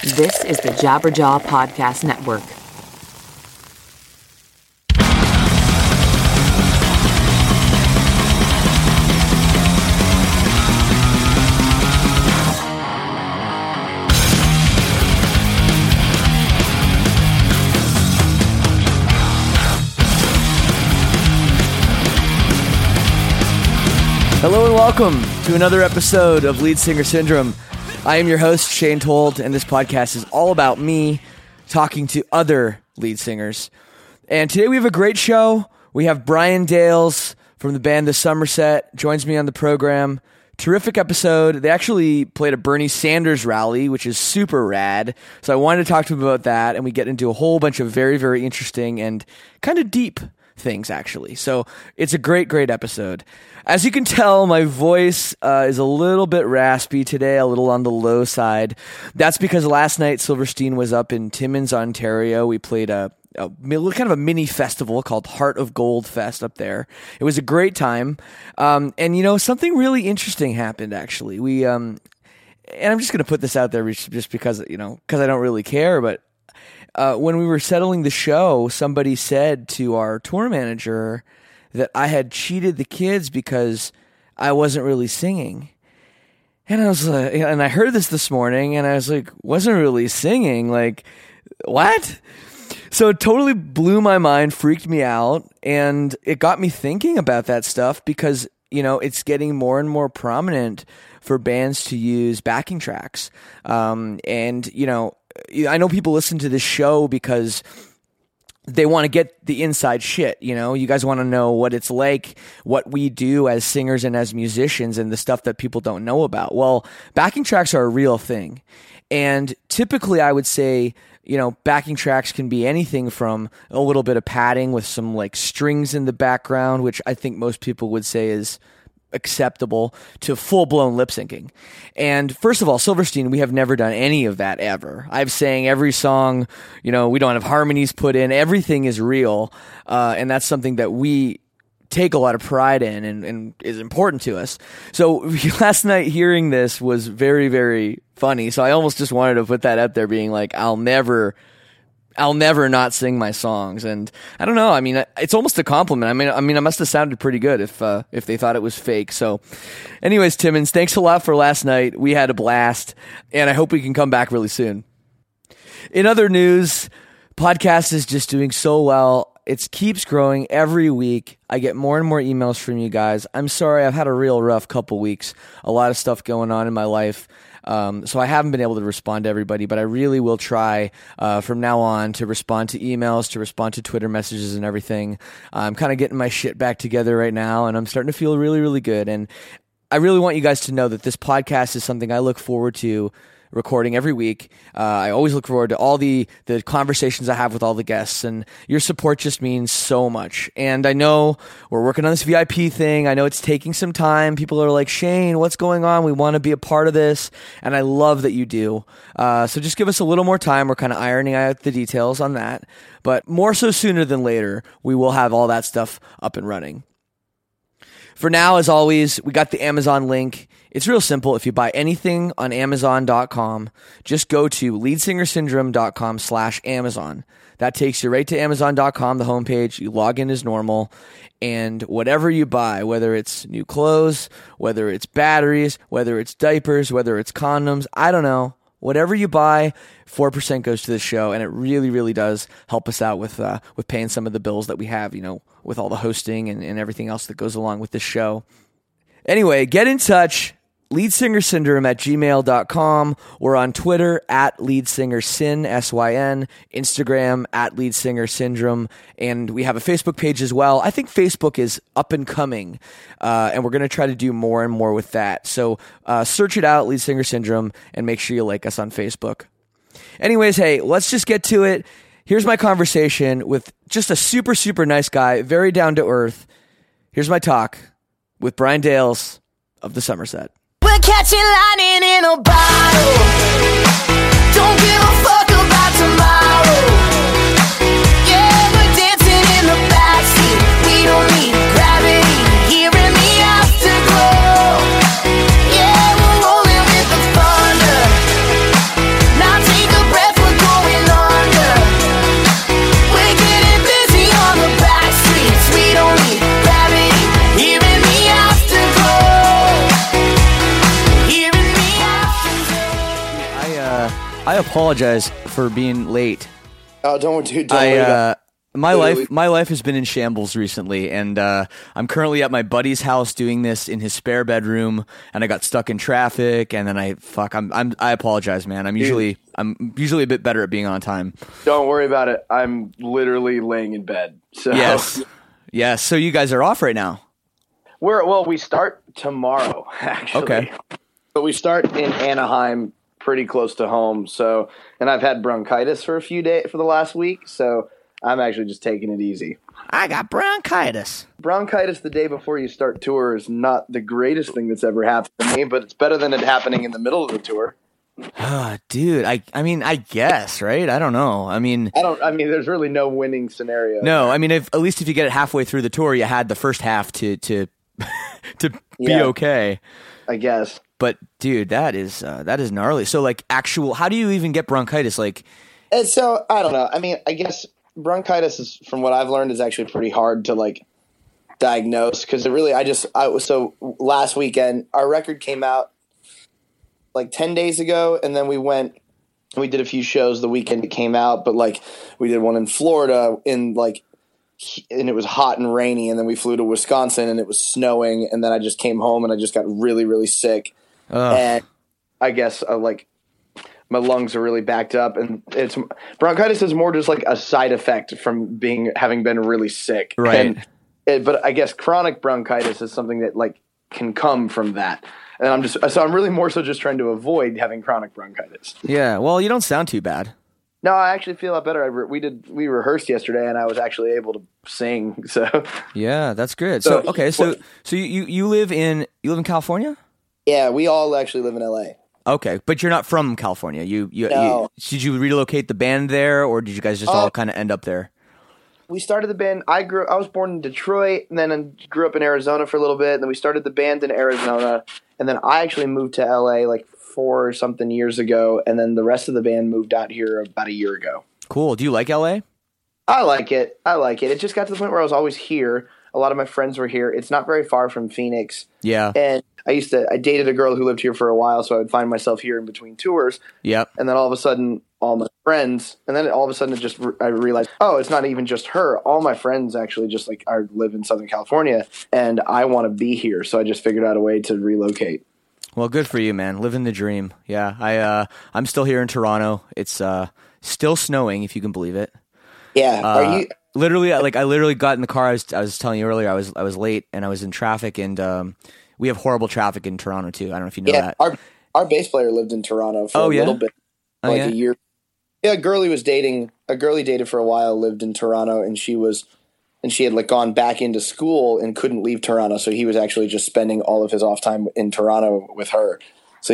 This is the Jabberjaw Podcast Network. Hello and welcome to another episode of Lead Singer Syndrome. I am your host, Shane Told, and this podcast is all about me talking to other lead singers. And today we have a great show. We have Brian Dales from the band The Somerset joins me on the program. Terrific episode. They actually played a Bernie Sanders rally, which is super rad. So I wanted to talk to him about that, and we get into a whole bunch of very, very interesting and kind of deep things, actually. So it's a great, great episode. As you can tell, my voice is a little bit raspy today, a little on the low side. That's because last night Silverstein was up in Timmins, Ontario. We played a kind of a mini festival called Heart of Gold Fest up there. It was a great time. And, you know, something really interesting happened, actually. We, and I'm just going to put this out there just because, you know, because I don't really care, but when we were settling the show, somebody said to our tour manager that I had cheated the kids because I wasn't really singing. And I was like, and I heard this morning, and I was like, wasn't really singing? Like, what? So it totally blew my mind, freaked me out, and it got me thinking about that stuff because, you know, it's getting more and more prominent for bands to use backing tracks. And, you know, I know people listen to this show because they want to get the inside shit, you know? You guys want to know what it's like, what we do as singers and as musicians, and the stuff that people don't know about. Well, backing tracks are a real thing. And typically I would say, you know, backing tracks can be anything from a little bit of padding with some like strings in the background, which I think most people would say is acceptable, to full-blown lip syncing. And first of all, Silverstein, we have never done any of that ever. I've sang every song, you know, we don't have harmonies put in, everything is real, and that's something that we take a lot of pride in and is important to us. So last night hearing this was very, very funny, so I almost just wanted to put that up there being like, I'll never not sing my songs. And I don't know. I mean, it's almost a compliment. I mean, I must have sounded pretty good if they thought it was fake. So anyways, Timmins, thanks a lot for last night. We had a blast, and I hope we can come back really soon. In other news, podcast is just doing so well. It keeps growing every week. I get more and more emails from you guys. I'm sorry, I've had a real rough couple weeks. A lot of stuff going on in my life. So I haven't been able to respond to everybody, but I really will try from now on to respond to emails, to respond to Twitter messages and everything. I'm kind of getting my shit back together right now, and I'm starting to feel really, really good. And I really want you guys to know that this podcast is something I look forward to recording every week. I always look forward to all the conversations I have with all the guests, and your support just means so much. And I know we're working on this VIP thing. I know it's taking some time. People are like, Shane, what's going on? We want to be a part of this. And I love that you do. So just give us a little more time. We're kind of ironing out the details on that, but more so sooner than later, we will have all that stuff up and running. For now, as always, we got the Amazon link. It's real simple. If you buy anything on Amazon.com, just go to leadsingersyndrome.com/Amazon. That takes you right to Amazon.com, the homepage. You log in as normal, and whatever you buy, whether it's new clothes, whether it's batteries, whether it's diapers, whether it's condoms, I don't know. Whatever you buy, 4% goes to the show, and it really, really does help us out with paying some of the bills that we have, you know, with all the hosting and everything else that goes along with this show. Anyway, get in touch, leadsingersyndrome@gmail.com. We're on Twitter @leadsingersyn, SYN, Instagram @leadsingersyndrome, and we have a Facebook page as well. I think Facebook is up and coming, and we're going to try to do more and more with that. So search it out, Lead Singer Syndrome, and make sure you like us on Facebook. Anyways, hey, let's just get to it. Here's my conversation with just a super, super nice guy, very down to earth. Here's my talk with Brian Dales of The Somerset. We're catching lightning in a bottle. Don't give a fuck about tomorrow. Yeah, we're dancing in the backseat. We don't need gravity. Hearing the afterglow. Yeah, we're rolling with the thunder. Now take a I apologize for being late. Oh, don't worry about My Literally. my life has been in shambles recently, and I'm currently at my buddy's house doing this in his spare bedroom, and I got stuck in traffic, and then I apologize, man. I'm usually a bit better at being on time. Don't worry about it. I'm literally laying in bed. So Yes. So you guys are off right now. we start tomorrow, actually. Okay. But we start in Anaheim, pretty close to home. So, and I've had bronchitis for the last week, so I'm actually just taking it easy. I got bronchitis. Bronchitis the day before you start tour is not the greatest thing that's ever happened to me, but it's better than it happening in the middle of the tour. Dude, I mean, I guess, right? I don't know. I mean, there's really no winning scenario. no, I mean, at least if you get it halfway through the tour, you had the first half to be Yeah. okay. I guess. But dude, that is gnarly. So like how do you even get bronchitis? Like, And so, I don't know. I mean, I guess bronchitis is, from what I've learned, is actually pretty hard to like diagnose, because so last weekend our record came out like 10 days ago, and then we did a few shows the weekend it came out, but like we did one in Florida and it was hot and rainy, and then we flew to Wisconsin and it was snowing, and then I just came home and I just got really, really sick. And I guess my lungs are really backed up, and bronchitis is more just like a side effect from having been really sick. Right. But I guess chronic bronchitis is something that like can come from that. And I'm really more so just trying to avoid having chronic bronchitis. yeah, well, you don't sound too bad. No, I actually feel a lot better. We rehearsed yesterday, and I was actually able to sing. So Yeah, that's good. So- So you live in California? yeah, we all actually live in LA. Okay, but you're not from California. No. Did you relocate the band there, or did you guys just all kind of end up there? We started the band. I was born in Detroit, and then I grew up in Arizona for a little bit. And then we started the band in Arizona, and then I actually moved to LA like 4 or something years ago, and then the rest of the band moved out here about a year ago. Cool. Do you like LA? I like it. It just got to the point where I was always here. A lot of my friends were here. It's not very far from Phoenix. Yeah. And I dated a girl who lived here for a while, so I would find myself here in between tours. Yep. And then all of a sudden, all my friends, and then all of a sudden I realized, oh, it's not even just her. All my friends actually just live in Southern California, and I want to be here. So I just figured out a way to relocate. Well, good for you, man. Living the dream. Yeah. I'm still here in Toronto. It's still snowing, if you can believe it. Yeah. Are you? Literally, I literally got in the car. I was telling you earlier, I was late and I was in traffic, and we have horrible traffic in Toronto too. I don't know if you know Yeah. that. Our bass player lived in Toronto for Oh, a yeah? little bit, Oh, like yeah? a year. Yeah, a girl he dated for a while lived in Toronto, and she had gone back into school and couldn't leave Toronto, so he was actually just spending all of his off time in Toronto with her. So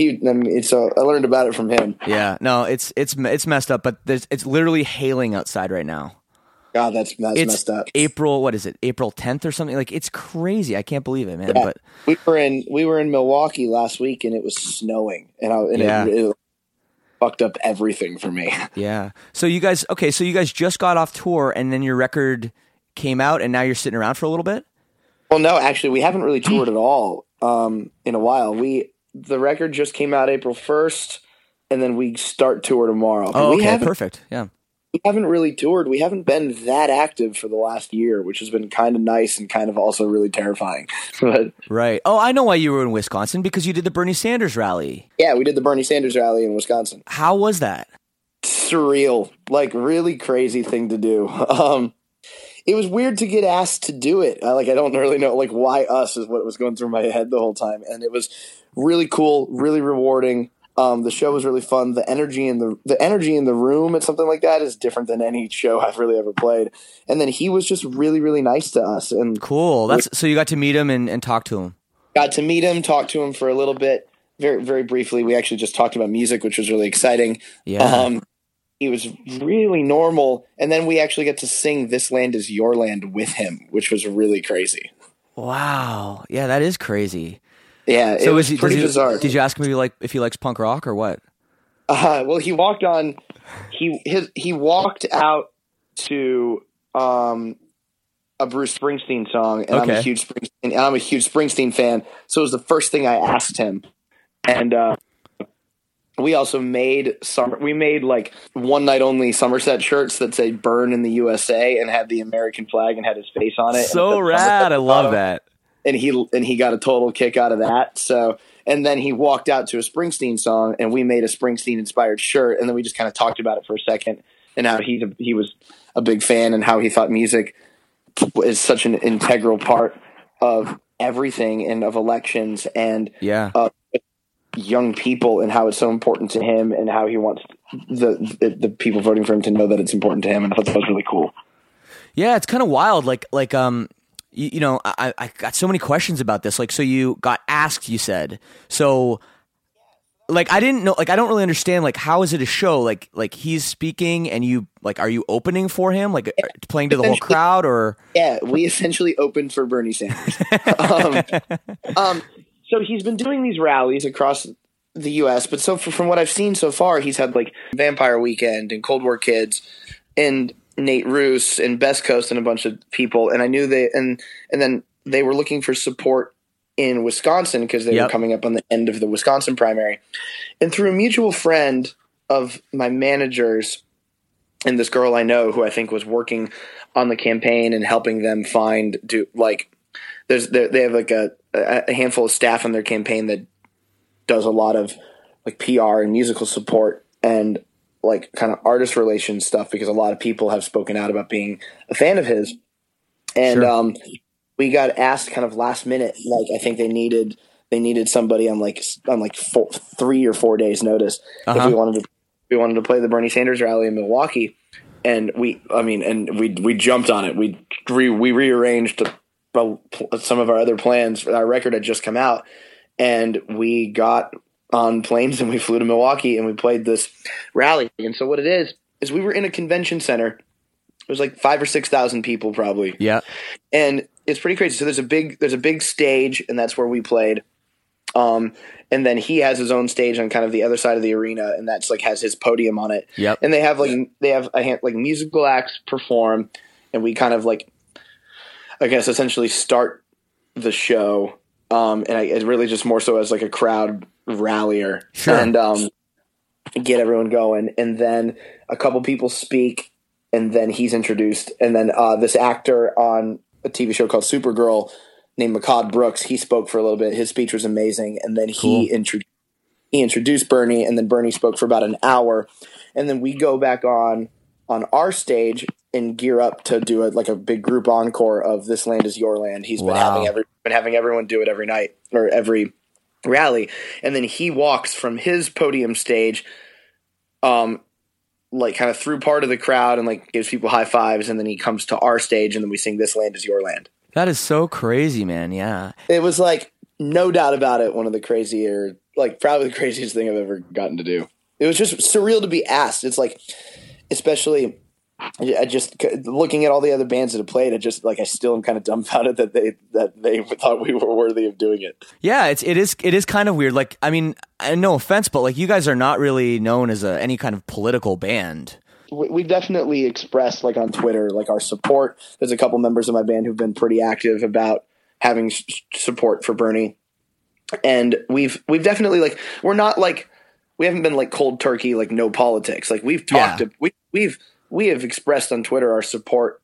so I learned about it from him. Yeah, no, it's messed up, but it's literally hailing outside right now. God, that's It's messed up. April, what is it? April 10th or something? Like, it's crazy. I can't believe it, man. Yeah. But we were in Milwaukee last week, and it was snowing, and Yeah. it fucked up everything for me. yeah. So you guys just got off tour, and then your record came out, and now you're sitting around for a little bit? Well, no, actually, we haven't really toured at all in a while. The record just came out April 1st, and then we start tour tomorrow. Oh, we okay, perfect. Yeah. haven't really toured. We haven't been that active for the last year, which has been kind of nice and kind of also really terrifying. But Right. Oh, I know why you were in Wisconsin, because you did the Bernie Sanders rally. yeah, we did the Bernie Sanders rally in Wisconsin. How was that? Surreal, really crazy thing to do. It was weird to get asked to do it. I don't really know why us is what was going through my head the whole time, and it was really cool, really rewarding. The show was really fun. The energy in the room at something like that is different than any show I've really ever played. And then he was just really, really nice to us, and Cool. So you got to meet him and talk to him. got to meet him, talk to him for a little bit, very, very briefly. We actually just talked about music, which was really exciting. Yeah. He was really normal, and then we actually got to sing "This Land Is Your Land" with him, which was really crazy. Wow. Yeah, that is crazy. Yeah, So it was pretty does bizarre. Did you ask him if he likes punk rock or what? Well, he walked on. He walked out to a Bruce Springsteen song, and I'm Okay. a huge Springsteen fan. So it was the first thing I asked him, and we also made like one night only Somerset shirts that say "Burn in the USA" and had the American flag and had his face on it. So rad! I love that. And he got a total kick out of that. So, and then he walked out to a Springsteen song, and we made a Springsteen inspired shirt, and then we just kind of talked about it for a second and how he was a big fan and how he thought music is such an integral part of everything and of elections and young people, and how it's so important to him, and how he wants the people voting for him to know that it's important to him. And I thought that was really cool. Yeah, it's kind of wild. You know, I got so many questions about this. Like, so you got asked, you said, so like, I didn't know, like, I don't really understand, like, how is it a show? Like he's speaking and you, like, are you opening for him? Like playing to the whole crowd or? Yeah, we essentially opened for Bernie Sanders. So he's been doing these rallies across the U.S., but from what I've seen so far, he's had like Vampire Weekend and Cold War Kids and Nate Roos and Best Coast and a bunch of people. And I knew and then they were looking for support in Wisconsin because they were coming up on the end of the Wisconsin primary. And through a mutual friend of my managers and this girl I know who I think was working on the campaign and helping them they have like a handful of staff on their campaign that does a lot of like PR and musical support and like kind of artist relations stuff, because a lot of people have spoken out about being a fan of his. And we got asked kind of last minute, like I think they needed somebody on 3 or 4 days notice if we wanted to play the Bernie Sanders rally in Milwaukee. And we jumped on it. We rearranged some of our other plans. Our record had just come out, and we got on planes and we flew to Milwaukee and we played this rally. And so what it is we were in a convention center. It was like 5,000 or 6,000 people probably. Yeah. And it's pretty crazy. So there's a big stage, and that's where we played. And then he has his own stage on kind of the other side of the arena, and that's like has his podium on it. Yep. And they have musical acts perform, and we kind of like, I guess, essentially start the show. It's really just more so as like a crowd rallier, and get everyone going. And then a couple people speak, and then he's introduced. And then this actor on a TV show called Supergirl named Makad Brooks, he spoke for a little bit. His speech was amazing. And then he introduced Bernie, and then Bernie spoke for about an hour. And then we go back on our stage and gear up to do a big group encore of "This Land Is Your Land." He's been having everyone do it every night or every rally. And then he walks from his podium stage, like kind of through part of the crowd and like gives people high fives. And then he comes to our stage, and then we sing "This Land Is Your Land." That is so crazy, man. Yeah. It was like, no doubt about it, one of the crazier, like probably the craziest thing I've ever gotten to do. It was just surreal to be asked. It's like, especially I just looking at all the other bands that have played, I still am kind of dumbfounded that they thought we were worthy of doing it. Yeah, it is kind of weird. Like, I mean, no offense, but like you guys are not really known as any kind of political band. We've definitely expressed like on Twitter, like our support. There's a couple members of my band who've been pretty active about having support for Bernie. And we've definitely like, we're not like, we haven't been like cold turkey, like no politics. Like we've talked, we have expressed on Twitter our support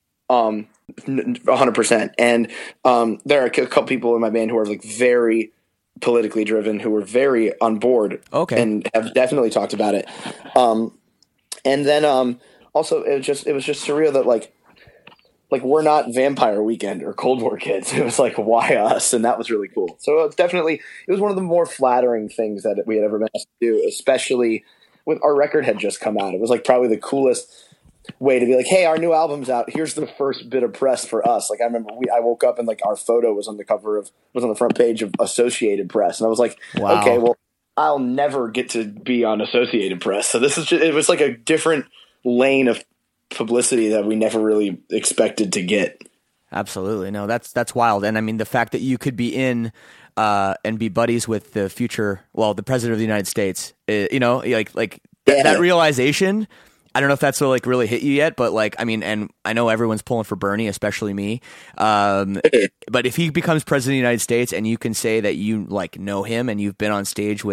100%. And there are a couple people in my band who are like very politically driven, who are very on board and have definitely talked about it. And then also it was just surreal that like we're not Vampire Weekend or Cold War Kids. It was like, why us? And that was really cool. So it was one of the more flattering things that we had ever been asked to do, especially with our record had just come out. It was like probably the coolest way to be like, hey, our new album's out. Here's the first bit of press for us. Like I remember I woke up and like our photo was on the front page of Associated Press. And I was like, wow. Okay, well, I'll never get to be on Associated Press. So it was like a different lane of publicity that we never really expected to get. Absolutely. No, that's wild. And I mean, the fact that you could be in and be buddies with the the president of the United States, that realization, I don't know if that's like really hit you yet, but like, I mean, and I know everyone's pulling for Bernie, especially me. But if he becomes president of the United States and you can say that you like know him and you've been on stage with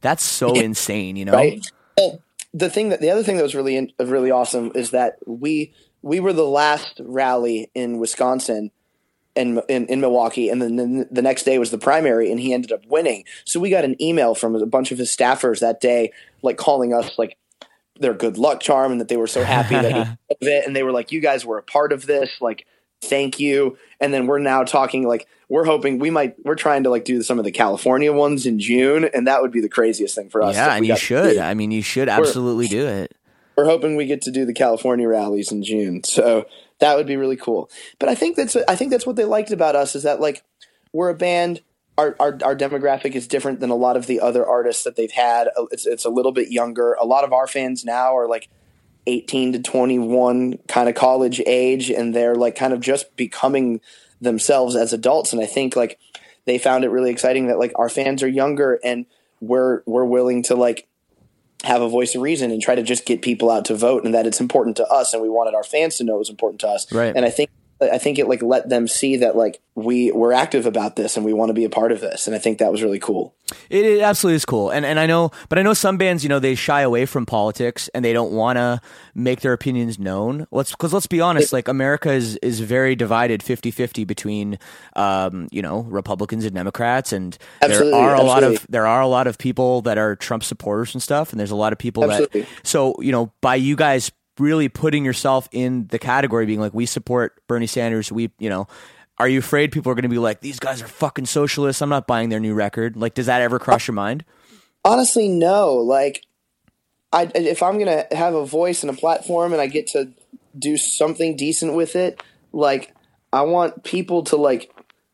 That's so insane, you know? Right. Well, the other thing that was really awesome is that we were the last rally in Wisconsin and in Milwaukee, and then the next day was the primary, and he ended up winning. So we got an email from a bunch of his staffers that day, like calling us like their good luck charm, and that they were so happy that he did it, and they were like, "You guys were a part of this, like thank you." And then we're now talking like we're hoping we're trying to like do some of the California ones in June, and that would be the craziest thing for us. Yeah, and you should. I mean, you should absolutely do it. We're hoping we get to do the California rallies in June, so that would be really cool. But I think that's what they liked about us, is that like we're a band. Our demographic is different than a lot of the other artists that they've had. It's a little bit younger. A lot of our fans now are like 18 to 21 kind of college age, and they're like kind of just becoming themselves as adults. And I think like they found it really exciting that like our fans are younger, and we're willing to like have a voice of reason and try to just get people out to vote, and that it's important to us, and we wanted our fans to know it was important to us. Right. And I think it like let them see that like we're active about this and we want to be a part of this. And I think that was really cool. It absolutely is cool. And I know some bands, you know, they shy away from politics and they don't want to make their opinions known. Let's be honest, like America is very divided 50-50 between, you know, Republicans and Democrats. And there are a lot of people that are Trump supporters and stuff. And there's a lot of people so, you know, by you guys really putting yourself in the category, being like, we support Bernie Sanders. Are you afraid people are going to be like, these guys are fucking socialists, I'm not buying their new record? Like, does that ever cross your mind? Honestly, no. Like, if I'm going to have a voice and a platform and I get to do something decent with it, like, I want people to like,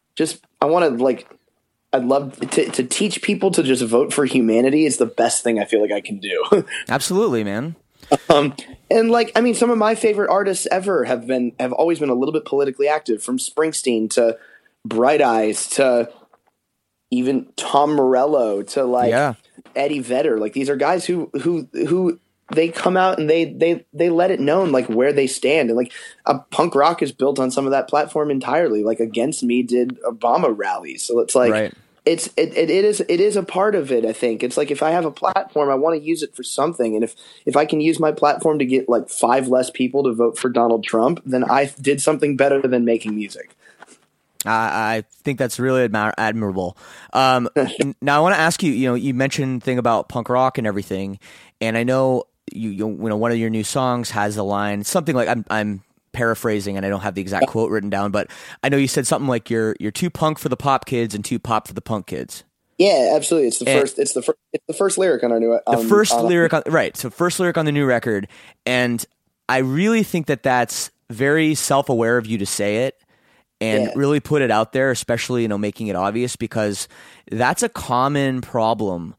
I'd love to teach people to just vote for humanity. Is the best thing I feel like I can do. Absolutely, man. And like, I mean, some of my favorite artists ever have always been a little bit politically active, from Springsteen to Bright Eyes to even Tom Morello to like Eddie Vedder. Like, these are guys who they come out and they let it known like where they stand. And like punk rock is built on some of that platform entirely. Like Against Me did Obama rallies. So it's like, right. It is a part of it. I think it's like, if I have a platform, I want to use it for something. And if I can use my platform to get like 5 less people to vote for Donald Trump, then I did something better than making music. I think that's really admirable. Now I want to ask you, you know, you mentioned thing about punk rock and everything. And I know you know, one of your new songs has a line, something like, I'm paraphrasing and I don't have the exact quote written down, but I know you said something like you're too punk for the pop kids and too pop for the punk kids. Yeah, absolutely. It's the first lyric on our new first lyric on the new record. And I really think that that's very self-aware of you to say it and really put it out there, especially, you know, making it obvious, because that's a common problem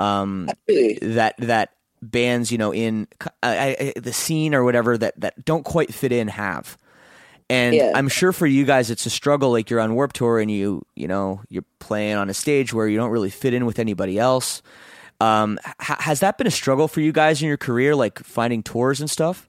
that bands, you know, in the scene or whatever that don't quite fit in have. And I'm sure for you guys it's a struggle. Like, you're on Warped Tour and you know you're playing on a stage where you don't really fit in with anybody else. Has that been a struggle for you guys in your career, like finding tours and stuff?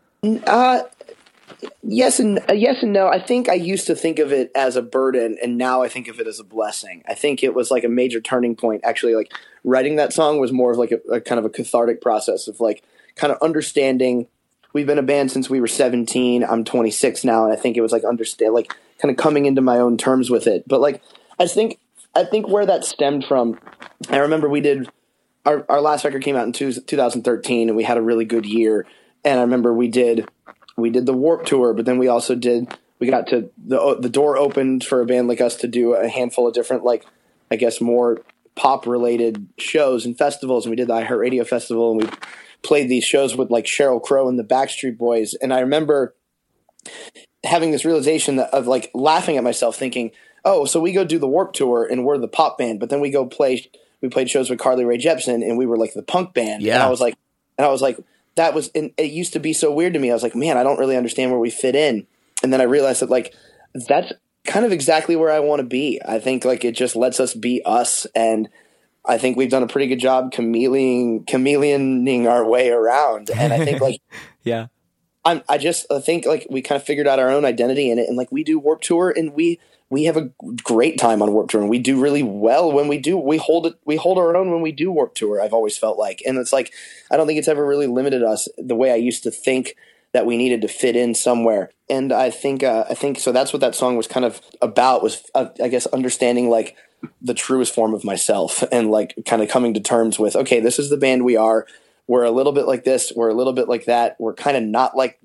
Yes and no. I think I used to think of it as a burden, and now I think of it as a blessing. I think it was like a major turning point. Actually, like writing that song was more of like a kind of a cathartic process of like kind of understanding. We've been a band since we were 17. I'm 26 now, and I think it was like kind of coming into my own terms with it. But like, I think where that stemmed from, I remember we did our last record came out in 2013, and we had a really good year. And I remember we did the Warped Tour, but then we got to the door opened for a band like us to do a handful of different, like, I guess more pop related shows and festivals. And we did the iHeartRadio Festival, and we played these shows with like Sheryl Crow and the Backstreet Boys. And I remember having this realization of like laughing at myself, thinking, oh, so we go do the Warped Tour and we're the pop band, but then we played shows with Carly Rae Jepsen and we were like the punk band. Yeah. And I was like, it used to be so weird to me. I was like, man, I don't really understand where we fit in. And then I realized that like, that's kind of exactly where I want to be. I think like it just lets us be us. And I think we've done a pretty good job chameleoning our way around. And I think like, I think like we kind of figured out our own identity in it. And like we do Warped Tour and we we have a great time on Warped Tour, and we do really well when we do. We hold our own when we do Warped Tour. I've always felt like, and it's like I don't think it's ever really limited us the way I used to think that we needed to fit in somewhere. And I think so. That's what that song was kind of about. Was I guess understanding like the truest form of myself, and like kind of coming to terms with, okay, this is the band we are. We're a little bit like this. We're a little bit like that. We're kind of not like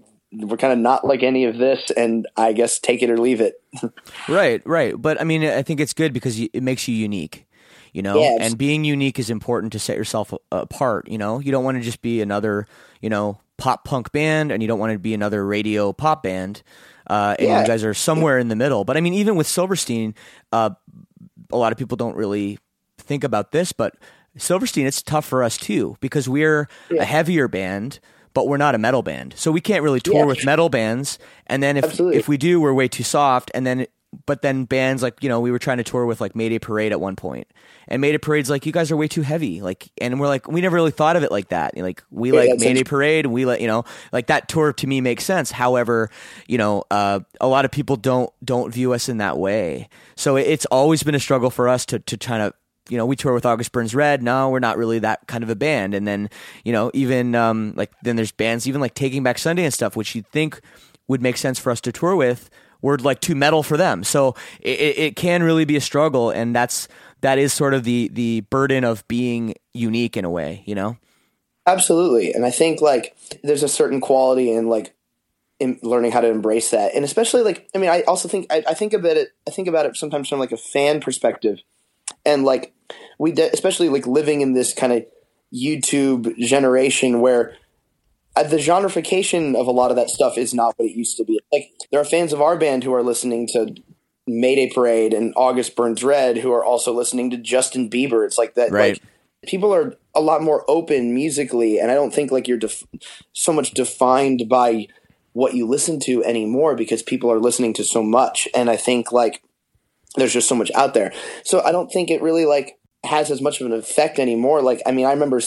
any of this, and I guess take it or leave it. Right. But I mean, I think it's good because it makes you unique, you know, Yeah, and being unique is important to set yourself apart. You know, you don't want to just be another, you know, pop punk band, and you don't want to be another radio pop band. And you guys are somewhere in the middle. But I mean, even with Silverstein, a lot of people don't really think about this, but Silverstein, it's tough for us too, because we're a heavier band, but we're not a metal band. So we can't really tour with metal bands. And then if we do, we're way too soft. But then bands like, you know, we were trying to tour with like Mayday Parade at one point, and Mayday Parade's like, you guys are way too heavy. Like, and we're like, we never really thought of it like that. Like we like Mayday Parade, and we let, you know, like that tour to me makes sense. However, you know, a lot of people don't view us in that way. So it's always been a struggle for us to try to, you know, we tour with August Burns Red. No, we're not really that kind of a band. And then, you know, even like then there's bands even like Taking Back Sunday and stuff, which you'd think would make sense for us to tour with. We're like too metal for them. So it can really be a struggle. And that is sort of the burden of being unique in a way, you know? Absolutely. And I think like there's a certain quality in like in learning how to embrace that. And especially like, I mean, I also think, I think about it sometimes from like a fan perspective. And like especially like living in this kind of YouTube generation where the genreification of a lot of that stuff is not what it used to be. Like there are fans of our band who are listening to Mayday Parade and August Burns Red who are also listening to Justin Bieber. It's like that. Right. Like people are a lot more open musically, and I don't think like you're so much defined by what you listen to anymore because people are listening to so much. And I think like there's just so much out there. So I don't think it really like has as much of an effect anymore. Like, I mean, I remember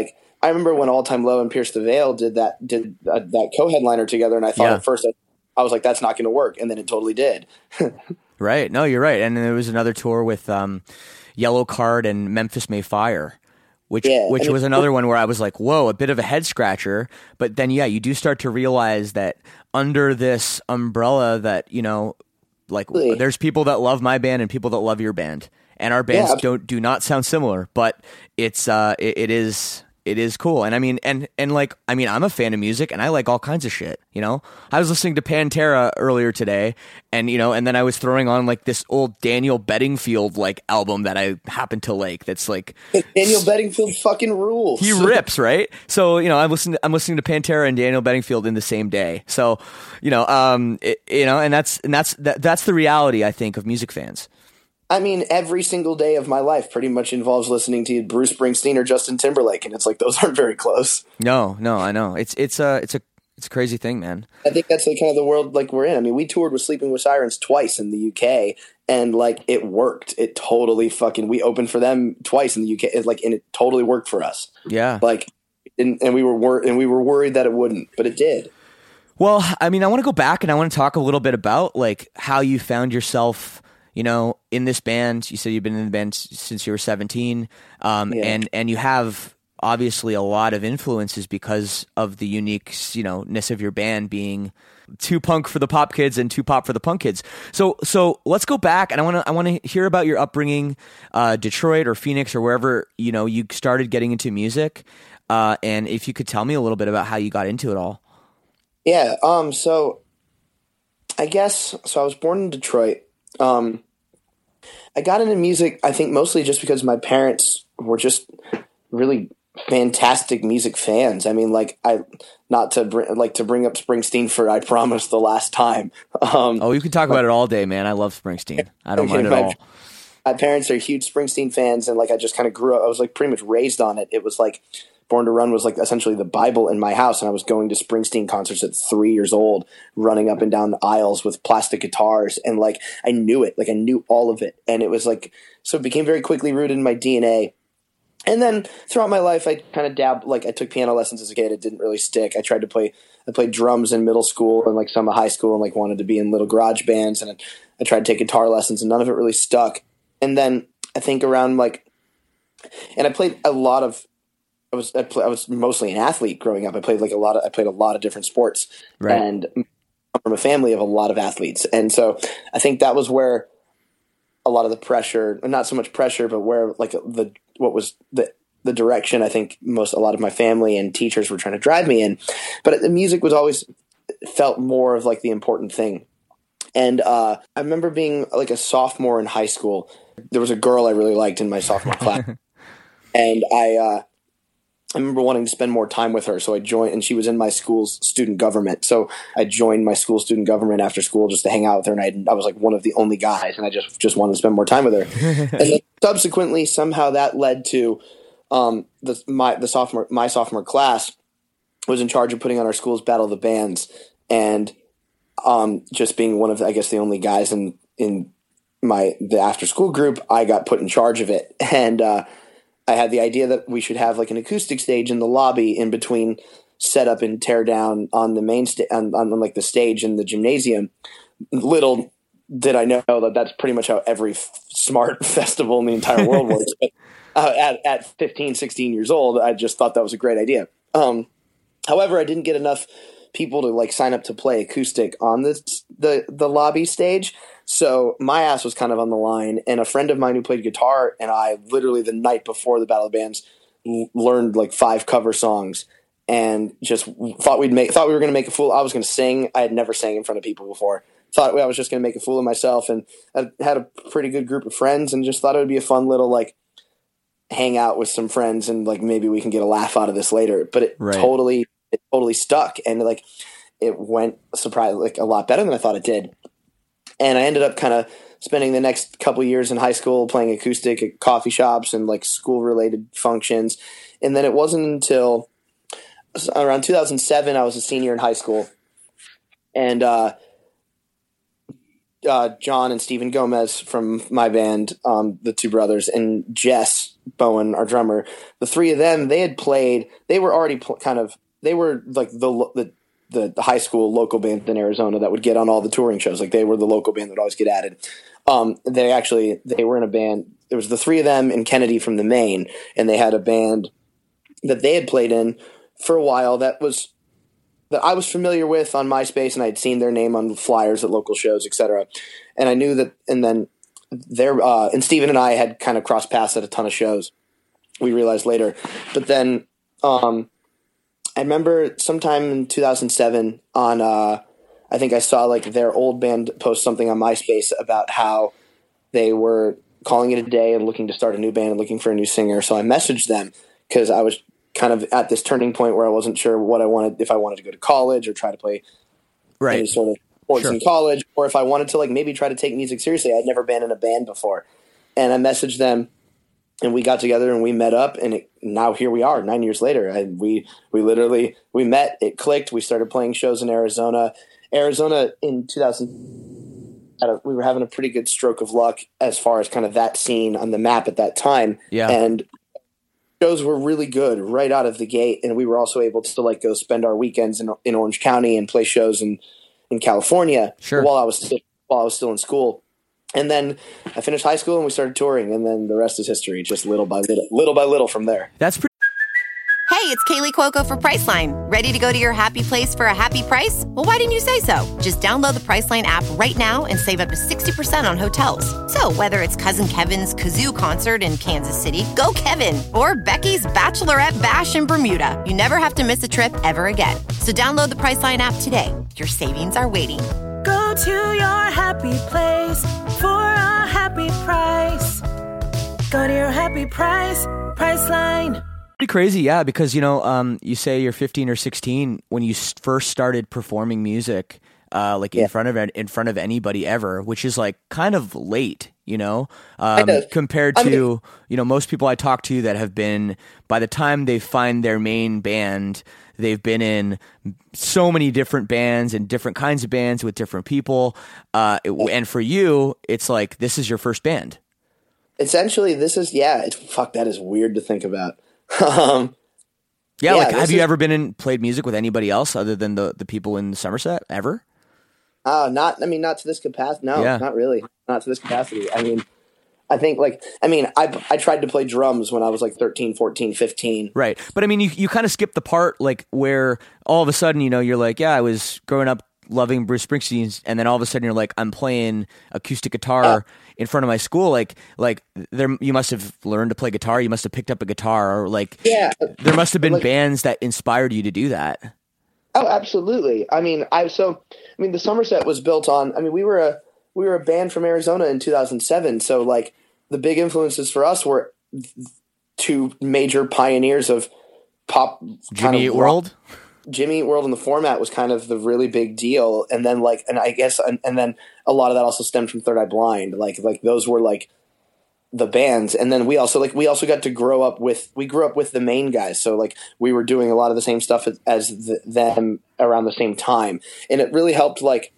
when All Time Low and Pierce the Veil did that co-headliner together. And I thought at first I was like, that's not going to work. And then it totally did. Right. No, you're right. And then there was another tour with Yellow Card and Memphis May Fire, which was another one where I was like, whoa, a bit of a head scratcher. But then, you do start to realize that under this umbrella that, you know, like there's people that love my band and people that love your band, and our bands do not sound similar, but it's it is cool. And I mean, and like, I mean, I'm a fan of music and I like all kinds of shit, you know. I was listening to Pantera earlier today, and you know, and then I was throwing on like this old Daniel Bedingfield like album that I happen to like. That's like Daniel Bedingfield fucking rules. He rips, right? So you know, I'm listening to Pantera and Daniel Bedingfield in the same day. So you know, and that's the reality, I think, of music fans. I mean, every single day of my life pretty much involves listening to Bruce Springsteen or Justin Timberlake, and it's like those aren't very close. No, I know. It's a crazy thing, man. I think that's like kind of the world like we're in. I mean, we toured with Sleeping with Sirens twice in the UK, and like it worked. It totally we opened for them twice in the UK. And it totally worked for us. Yeah. Like, and we were worried that it wouldn't, but it did. Well, I mean, I want to go back and I want to talk a little bit about like how you found yourself, you know, in this band. You said you've been in the band since you were 17, and you have obviously a lot of influences because of the unique, you know, ness of your band being too punk for the pop kids and too pop for the punk kids. So let's go back, and I want to hear about your upbringing, Detroit or Phoenix or wherever, you know, you started getting into music, and if you could tell me a little bit about how you got into it all. Yeah. So I guess I was born in Detroit. I got into music, I think, mostly just because my parents were just really fantastic music fans. I mean, like, not to bring up Springsteen for "I Promise" the last time. You can talk about it all day, man. I love Springsteen. I don't mind at all. My parents are huge Springsteen fans, and like I just kind of grew up. I was like pretty much raised on it. It was like Born to Run was like essentially the Bible in my house, and I was going to Springsteen concerts at 3 years old, running up and down the aisles with plastic guitars, and like I knew it, like I knew all of it, and it was like, so it became very quickly rooted in my DNA. And then throughout my life, I kind of dabbled, like I took piano lessons as a kid. It didn't really stick. I played drums in middle school and like some of high school, and like wanted to be in little garage bands, and I I tried to take guitar lessons, and none of it really stuck. And then I think around and I played a lot of. I was mostly an athlete growing up. I played a lot of different sports, Right. and I'm from a family of a lot of athletes, and so I think that was where a lot of the pressure, not so much pressure, but where the direction I think a lot of my family and teachers were trying to drive me in. But the music was always felt more of like the important thing. And I remember being like a sophomore in high school. There was a girl I really liked in my sophomore class, and I remember wanting to spend more time with her. So I joined, and she was in my school's student government. So I joined my school student government after school just to hang out with her. And I was like one of the only guys, and I just wanted to spend more time with her. And then subsequently, somehow that led to my sophomore class was in charge of putting on our school's Battle of the Bands, and just being one of the only guys in the after school group, I got put in charge of it. And I had the idea that we should have like an acoustic stage in the lobby in between setup and tear down on the main on like the stage in the gymnasium. Little did I know that that's pretty much how every smart festival in the entire world works. But at 15, 16 years old, I just thought that was a great idea. However, I didn't get enough people to like sign up to play acoustic on the lobby stage. So my ass was kind of on the line, and a friend of mine who played guitar and I literally the night before the Battle of Bands learned like 5 cover songs and just thought we were going to make a fool. I was going to sing. I had never sang in front of people before. Thought I was just going to make a fool of myself, and I had a pretty good group of friends and just thought it would be a fun little like hang out with some friends and like maybe we can get a laugh out of this later. But it totally stuck, and like it went surprisingly like a lot better than I thought it did. And I ended up kind of spending the next couple years in high school playing acoustic at coffee shops and like school related functions. And then it wasn't until around 2007, I was a senior in high school, and John and Stephen Gomez from my band, the two brothers, and Jess Bowen, our drummer, the three of them, they had played, they were already they were like the high school local band in Arizona that would get on all the touring shows. Like they were the local band that would always get added. They were in a band. There was the three of them and Kennedy from the Maine, and they had a band that they had played in for a while that I was familiar with on MySpace, and I'd seen their name on flyers at local shows, etc. And I knew that, and then and Steven and I had kind of crossed paths at a ton of shows. We realized later, but then, I remember sometime in 2007 on, I think I saw like their old band post something on MySpace about how they were calling it a day and looking to start a new band and looking for a new singer. So I messaged them because I was kind of at this turning point where I wasn't sure what I wanted, if I wanted to go to college or try to play any sort of sports in college, or if I wanted to like maybe try to take music seriously. I'd never been in a band before. And I messaged them, and we got together and we met up, and now here we are 9 years later. And we met, it clicked. We started playing shows in Arizona in 2000. We were having a pretty good stroke of luck as far as kind of that scene on the map at that time. Yeah. And shows were really good right out of the gate. And we were also able to like go spend our weekends in Orange County and play shows in California while I was still in school. And then I finished high school and we started touring, and then the rest is history, just little by little from there. That's pretty. Hey, it's Kaylee Cuoco for Priceline. Ready to go to your happy place for a happy price? Well, why didn't you say so? Just download the Priceline app right now and save up to 60% on hotels. So whether it's Cousin Kevin's Kazoo Concert in Kansas City, go Kevin, or Becky's Bachelorette Bash in Bermuda, you never have to miss a trip ever again. So download the Priceline app today. Your savings are waiting. Go to your happy place for a happy price. Go to your happy price, Priceline. Pretty crazy, yeah, because, you say you're 15 or 16 when you first started performing music, in front of anybody ever, which is like kind of late, compared to, most people I talk to that have been, by the time they find their main band, they've been in so many different bands and different kinds of bands with different people. And for you, it's like, this is your first band. Essentially, that is weird to think about. Have you ever played music with anybody else other than the people in Somerset ever? Not to this capacity. No, Yeah. not really. Not to this capacity. I mean, I think I tried to play drums when I was like 13, 14, 15. Right. But I mean, you kind of skip the part like where all of a sudden, you're like, yeah, I was growing up loving Bruce Springsteen, and then all of a sudden you're like, I'm playing acoustic guitar in front of my school. Like there, you must have learned to play guitar. You must have picked up a guitar, or like, there must have been bands that inspired you to do that. Oh, absolutely. I mean, the Somerset was built on. I mean, we were a band from Arizona in 2007. So like the big influences for us were two major pioneers of pop. Jimmy Eat World. Jimmy Eat World and the format was kind of the really big deal, and then and then a lot of that also stemmed from Third Eye Blind. Like those were like the bands, and then we also got to grow up with the main guys, so like we were doing a lot of the same stuff as them around the same time, and it really helped. Like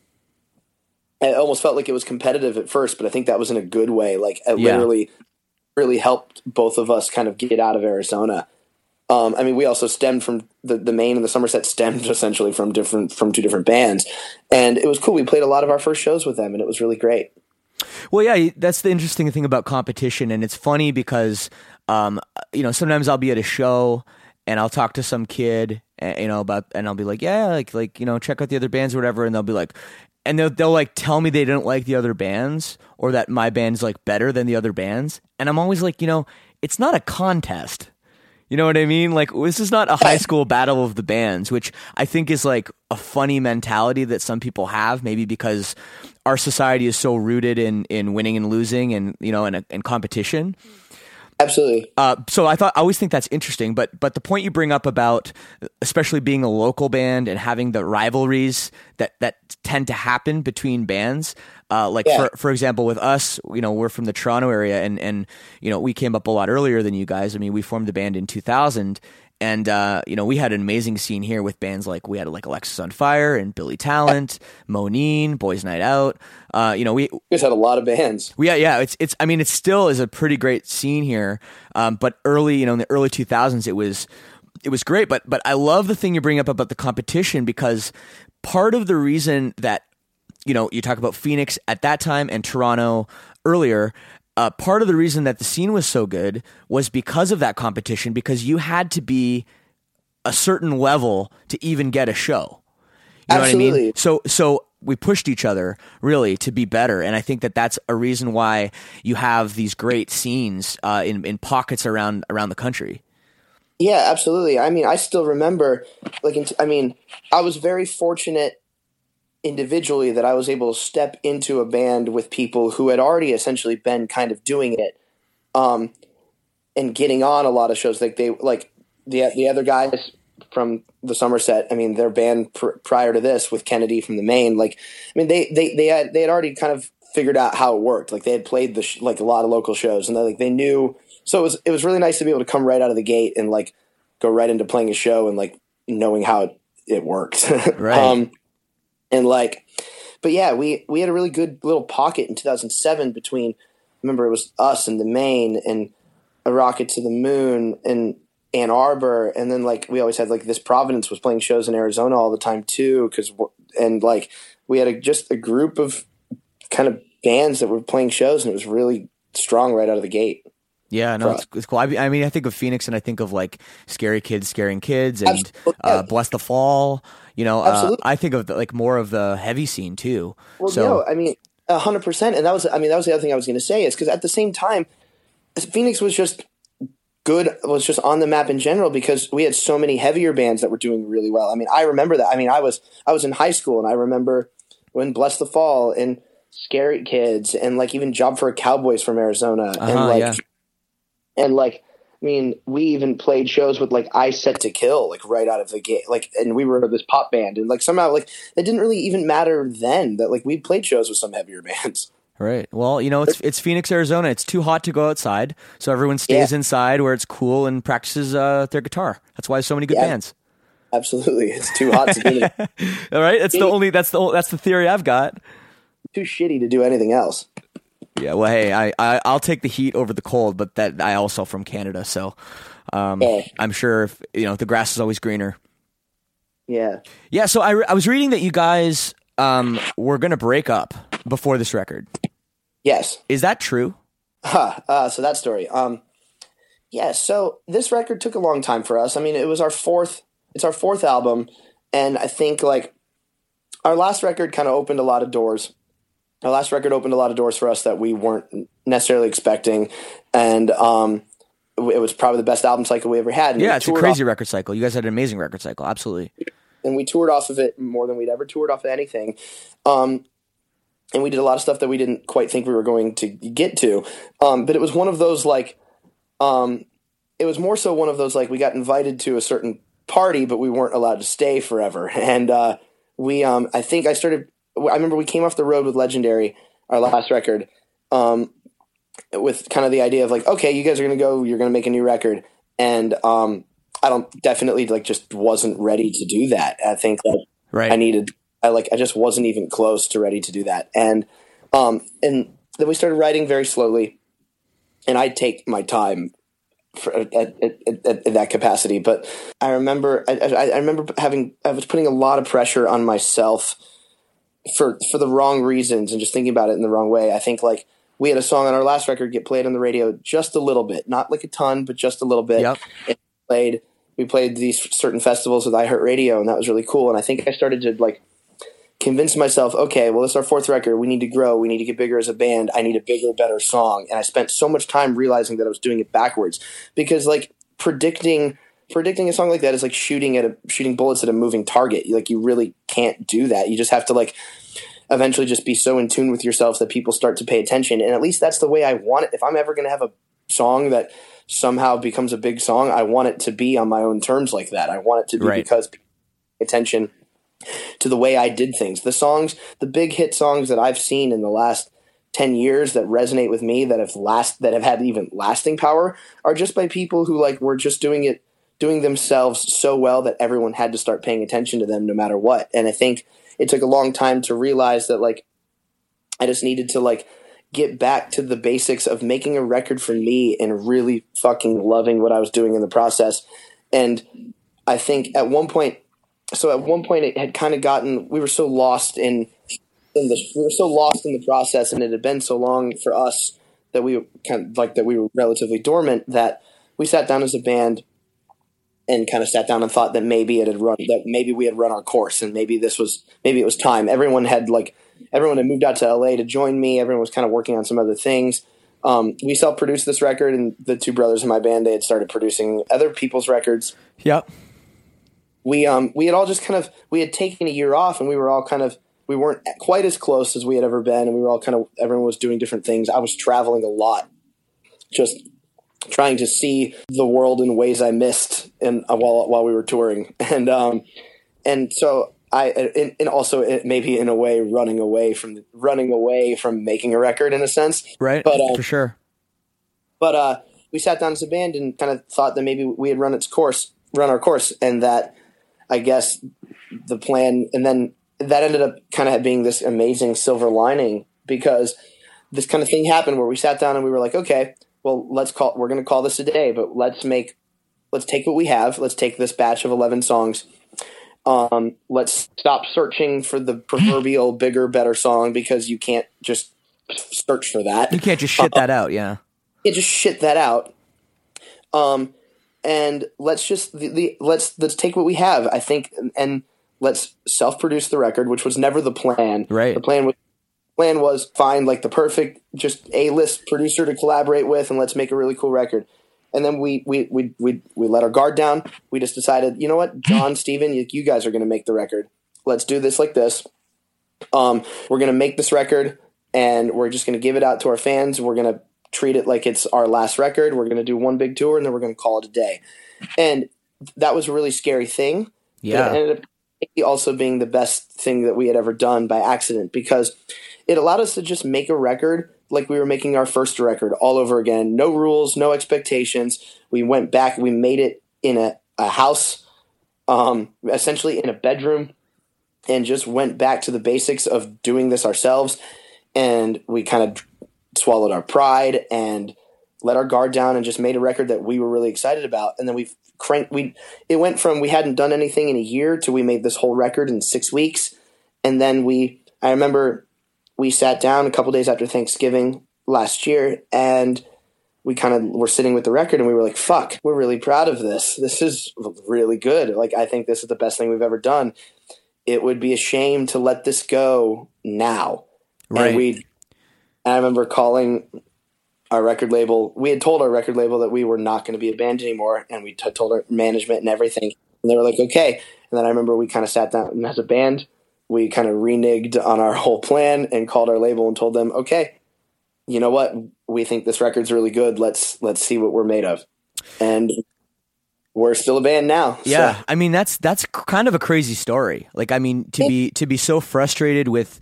it almost felt like it was competitive at first, but I think that was in a good way. Like it literally really helped both of us kind of get out of Arizona. I mean, we also stemmed from the Maine and the Somerset stemmed essentially from two different bands, and it was cool. We played a lot of our first shows with them, and it was really great. Well, yeah, that's the interesting thing about competition, and it's funny because sometimes I'll be at a show and I'll talk to some kid, and I'll be like, yeah, check out the other bands or whatever, and they'll be like, and they'll like tell me they didn't like the other bands, or that my band's like better than the other bands, and I'm always like, it's not a contest. You know what I mean? Like, this is not a high school battle of the bands, which I think is like a funny mentality that some people have, maybe because our society is so rooted in winning and losing and, and competition. Absolutely. So I always think that's interesting, but the point you bring up about especially being a local band and having the rivalries that tend to happen between bands, for example, with us, we're from the Toronto area, and we came up a lot earlier than you guys. I mean, we formed the band in 2000. And, we had an amazing scene here with bands like, we had like Alexis on Fire and Billy Talent, Moneen, Boys Night Out. We just had a lot of bands. It still is a pretty great scene here. But early, in the early 2000s, it was great. But I love the thing you bring up about the competition, because part of the reason that, you talk about Phoenix at that time and Toronto earlier, part of the reason that the scene was so good was because of that competition, because you had to be a certain level to even get a show. You know Absolutely. what I mean? So we pushed each other really to be better. And I think that that's a reason why you have these great scenes in pockets around the country. Yeah, absolutely. I mean, I still remember, I was very fortunate individually that I was able to step into a band with people who had already essentially been kind of doing it, and getting on a lot of shows. Like the other guys from the Somerset, I mean, their band prior to this with Kennedy from the Maine, they had already kind of figured out how it worked. Like they had played a lot of local shows, and they knew. So it was really nice to be able to come right out of the gate and like go right into playing a show and like knowing how it worked. Right. But yeah, we had a really good little pocket in 2007 between, remember it was us and the Maine and A Rocket to the Moon and Ann Arbor. And then we always had this Providence was playing shows in Arizona all the time too. We had just a group of kind of bands that were playing shows, and it was really strong right out of the gate. Yeah, no, it's cool. I mean, I think of Phoenix and I think of Scary Kids Scaring Kids and Bless the Fall. I think of more of the heavy scene too. Well, 100%. And that was the other thing I was going to say, is because at the same time, Phoenix was just on the map in general because we had so many heavier bands that were doing really well. I mean, I remember that. I mean, I was in high school, and I remember when Bless the Fall and Scary Kids and even Job for a Cowboys from Arizona we even played shows with I Set to Kill right out of the gate, and we were this pop band, and somehow it didn't really even matter then that we played shows with some heavier bands. Right. Well, it's Phoenix, Arizona. It's too hot to go outside, so everyone stays inside where it's cool and practices their guitar. That's why so many good bands. Absolutely, it's too hot to do it. All right, that's the theory I've got. Too shitty to do anything else. Yeah, well, hey, I'll take the heat over the cold, but that I also from Canada, so I'm sure if the grass is always greener. Yeah. Yeah, so I was reading that you guys were going to break up before this record. Yes. Is that true? So that story. Yeah, so this record took a long time for us. I mean, it's our fourth album, and I think like our last record kind of opened a lot of doors. Our last record opened a lot of doors for us that we weren't necessarily expecting, and it was probably the best album cycle we ever had. And yeah, it's a crazy record cycle. You guys had an amazing record cycle, absolutely. And we toured off of it more than we'd ever toured off of anything. And we did a lot of stuff that we didn't quite think we were going to get to. But it was one of those like, it was more so one of those like we got invited to a certain party, but we weren't allowed to stay forever. And I remember we came off the road with Legendary, our last record, with kind of the idea of like, okay, you guys are going to go, you're going to make a new record. And I just wasn't ready to do that. I think that right. I just wasn't even close to ready to do that. And then we started writing very slowly, and I'd take my time at that capacity. But I remember, I was putting a lot of pressure on myself for the wrong reasons and just thinking about it in the wrong way. I think like we had a song on our last record get played on the radio just a little bit, not like a ton, but just a little bit. Yep. We played these certain festivals with iHeartRadio, and that was really cool. And I think I started to like convince myself, okay, well, this is our fourth record. We need to grow. We need to get bigger as a band. I need a bigger, better song. And I spent so much time realizing that I was doing it backwards, because like predicting a song like that is like shooting bullets at a moving target. Like you really can't do that. You just have to like eventually just be so in tune with yourself that people start to pay attention. And at least that's the way I want it. If I'm ever going to have a song that somehow becomes a big song, I want it to be on my own terms like that. I want it to be right. because people pay attention to the way I did things. The big hit songs that I've seen in the last 10 years that resonate with me, that have had even lasting power, are just by people who like were just doing themselves so well that everyone had to start paying attention to them no matter what. And I think it took a long time to realize that like I just needed to like get back to the basics of making a record for me and really fucking loving what I was doing in the process. And I think at one point it had kind of gotten, we were so lost in the process, and it had been so long for us that we were relatively dormant, that we sat down as a band and kind of sat down and thought that maybe we had run our course, and maybe it was time. Everyone had moved out to LA to join me. Everyone was kind of working on some other things. We self-produced this record, and the two brothers in my band, they had started producing other people's records. Yep. We had all just kind of, we had taken a year off, and we weren't quite as close as we had ever been. And we were all everyone was doing different things. I was traveling a lot, just trying to see the world in ways I missed while we were touring. And so and also maybe in a way running away from making a record in a sense. Right. But, for sure. But we sat down as a band and kind of thought that maybe we had run our course, and that I guess the plan, and then that ended up kind of being this amazing silver lining, because this kind of thing happened where we sat down and we were like, okay, well, we're going to call this a day, but let's take what we have. Let's take this batch of 11 songs. Let's stop searching for the proverbial bigger, better song, because you can't just search for that. You can't just shit that out. Yeah. You can't just shit that out. And let's just let's take what we have, I think, and let's self-produce the record, which was never the plan. Right. The plan was find like the perfect just A-list producer to collaborate with, and let's make a really cool record. And then we let our guard down. We just decided, you know what, John, Steven, you guys are going to make the record. Let's do this like this. We're going to make this record, and we're just going to give it out to our fans. We're going to treat it like it's our last record. We're going to do one big tour, and then we're going to call it a day. And that was a really scary thing. Yeah. But it ended up also being the best thing that we had ever done by accident, because it allowed us to just make a record like we were making our first record all over again. No rules, no expectations. We went back. We made it in a house, essentially in a bedroom, and just went back to the basics of doing this ourselves. And we kind of swallowed our pride and let our guard down and just made a record that we were really excited about. And then it went from we hadn't done anything in a year to we made this whole record in 6 weeks. And then I remember we sat down a couple days after Thanksgiving last year, and we kind of were sitting with the record, and we were like, fuck, we're really proud of this. This is really good. Like, I think this is the best thing we've ever done. It would be a shame to let this go now. Right. And I remember calling our record label. We had told our record label that we were not going to be a band anymore, and we told our management and everything. And they were like, okay. And then I remember we kind of sat down, and as a band, we kind of reneged on our whole plan and called our label and told them, okay, you know what? We think this record's really good. Let's see what we're made of. And we're still a band now. Yeah. So. I mean, that's kind of a crazy story. Like, I mean, to be so frustrated with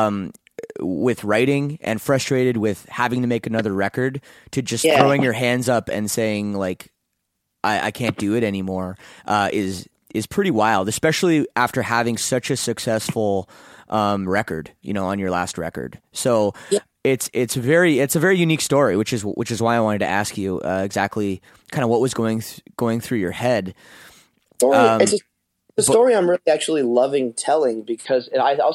writing and frustrated with having to make another record, to just throwing your hands up and saying like, I can't do it anymore, is pretty wild, especially after having such a successful record, on your last record. So it's a very unique story, which is why I wanted to ask you exactly kind of what was going through your head. It's a story I'm really actually loving telling, because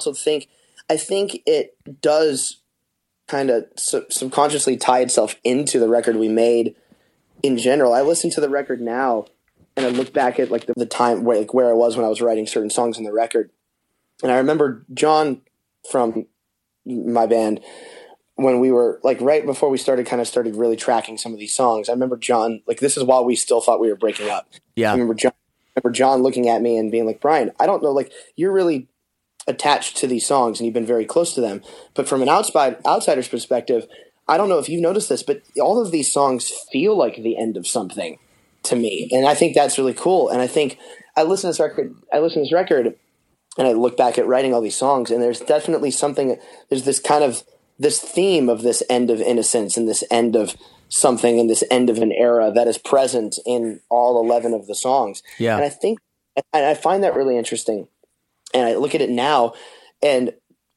I think it does kind of subconsciously tie itself into the record we made in general. I listen to the record now, and I look back at like the time where I was when I was writing certain songs in the record. And I remember John from my band, when we were like right before we started really tracking some of these songs. I remember John, like, this is while we still thought we were breaking up. Yeah. I remember John looking at me and being like, Brian, I don't know, like, you're really attached to these songs and you've been very close to them. But from an outsider's perspective, I don't know if you've noticed this, but all of these songs feel like the end of something to me. And I think that's really cool. And I think I listen to this record and I look back at writing all these songs, and there's definitely there's this theme of this end of innocence and this end of something and this end of an era that is present in all 11 of the songs. Yeah. And I find that really interesting. And I look at it now, and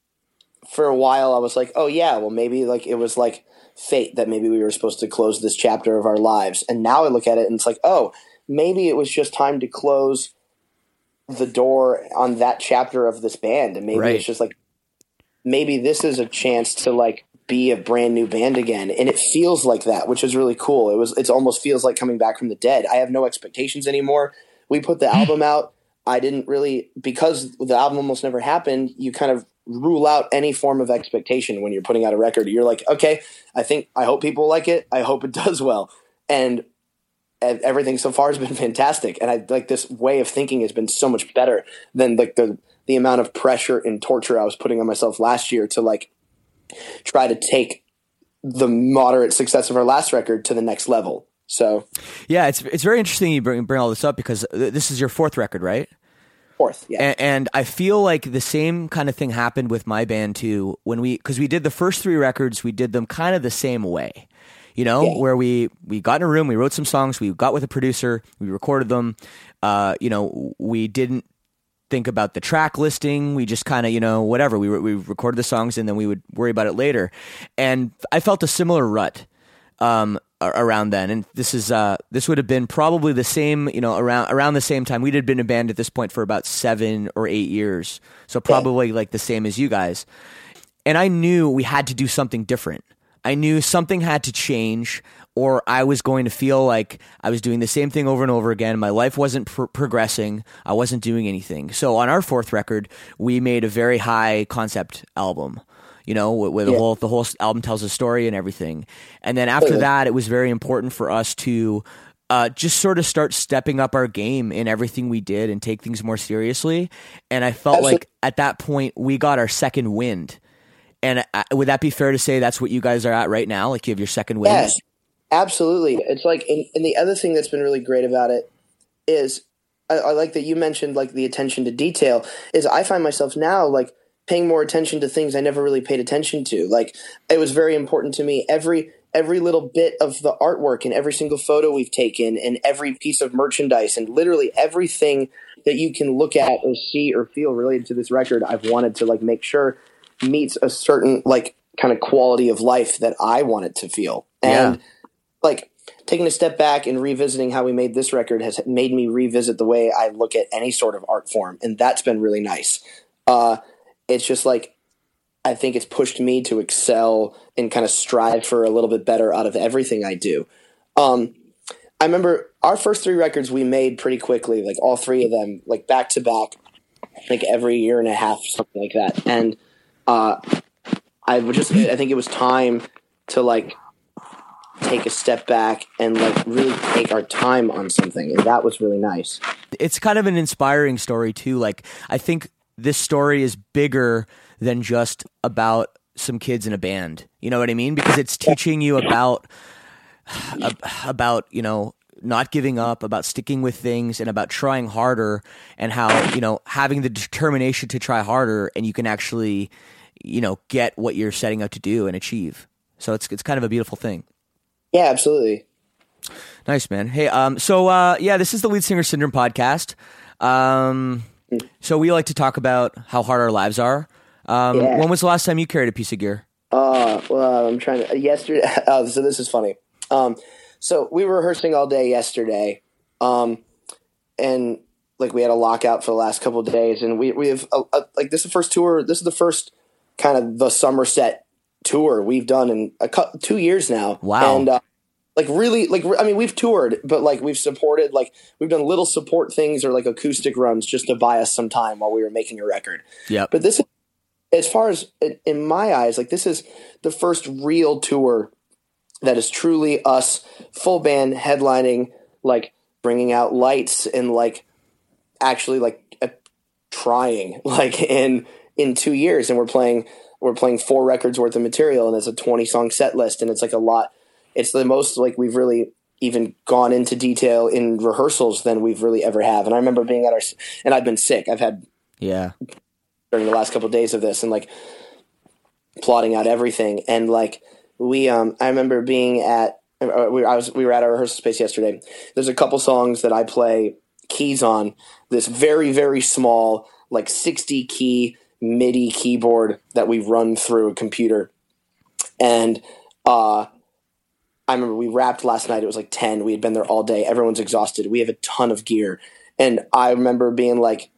for a while I was like, oh yeah, well maybe like it was like fate that maybe we were supposed to close this chapter of our lives. And now I look at it and it's like, oh, maybe it was just time to close the door on that chapter of this band. And maybe it's just like, maybe this is a chance to like be a brand new band again. And it feels like that, which is really cool. It almost feels like coming back from the dead. I have no expectations anymore. We put the album out. I didn't really, because the album almost never happened, you kind of rule out any form of expectation when you're putting out a record. You're like, okay, I hope people like it. I hope it does well. And everything so far has been fantastic. And I like this way of thinking has been so much better than like the amount of pressure and torture I was putting on myself last year to like try to take the moderate success of our last record to the next level. So yeah, it's very interesting you bring all this up, because this is your fourth record, right? Fourth, yeah. And I feel like the same kind of thing happened with my band too, because we did the first three records, we did them kind of the same way. Where we got in a room, we wrote some songs, we got with a producer, we recorded them. We didn't think about the track listing. We just kind of, whatever. We recorded the songs and then we would worry about it later. And I felt a similar rut around then. And this would have been probably the same, around the same time. We'd had been a band at this point for about 7 or 8 years. So probably like the same as you guys. And I knew we had to do something different. I knew something had to change, or I was going to feel like I was doing the same thing over and over again. My life wasn't progressing. I wasn't doing anything. So on our fourth record, we made a very high concept album, where the whole album tells a story and everything. And then after that, it was very important for us to just sort of start stepping up our game in everything we did and take things more seriously. And I felt like at that point, we got our second wind. And would that be fair to say that's what you guys are at right now? Like you have your second wind? Yes, absolutely. It's like, and the other thing that's been really great about it is, I like that you mentioned like the attention to detail, is I find myself now like paying more attention to things I never really paid attention to. Like it was very important to me. Every little bit of the artwork and every single photo we've taken and every piece of merchandise and literally everything that you can look at or see or feel related to this record, I've wanted to like make sure meets a certain like kind of quality of life that I want it to feel. And like taking a step back and revisiting how we made this record has made me revisit the way I look at any sort of art form. And that's been really nice. it's just like, I think it's pushed me to excel and kind of strive for a little bit better out of everything I do. I remember our first 3 records we made pretty quickly, like all 3 of them, like back to back, like every year and a half, something like that. And I think it was time to like take a step back and like really take our time on something, and that was really nice. It's kind of an inspiring story too. Like, I think this story is bigger than just about some kids in a band. You know what I mean? Because it's teaching you about not giving up, about sticking with things, and about trying harder, and how, having the determination to try harder, and you can actually, get what you're setting out to do and achieve. So it's kind of a beautiful thing. Yeah, absolutely. Nice, man. Hey, this is the Lead Singer Syndrome podcast. So we like to talk about how hard our lives are. When was the last time you carried a piece of gear? I'm trying to, yesterday. So this is funny. So we were rehearsing all day yesterday. And like we had a lockout for the last couple of days, and we have like, this is the first tour. This is the first kind of the Somerset tour we've done in 2 years now. Wow. And, we've toured, but like we've supported, like we've done little support things or like acoustic runs just to buy us some time while we were making a record. Yeah. But this is, as far as in my eyes, like this is the first real tour that is truly us, full band headlining, like bringing out lights and like actually like trying like in 2 years. And we're playing 4 records worth of material, and it's a 20-song set list, and it's like a lot. It's the most like we've really even gone into detail in rehearsals than we've really ever have. And I remember being at and I've been sick. I've had during the last couple of days of this, and like plotting out everything. And like I remember being at we were at our rehearsal space yesterday. There's a couple songs that I play keys on this very, very small like 60 key MIDI keyboard that we run through a computer. And I remember we wrapped last night. It was like 10. We had been there all day. Everyone's exhausted. We have a ton of gear. And I remember being like,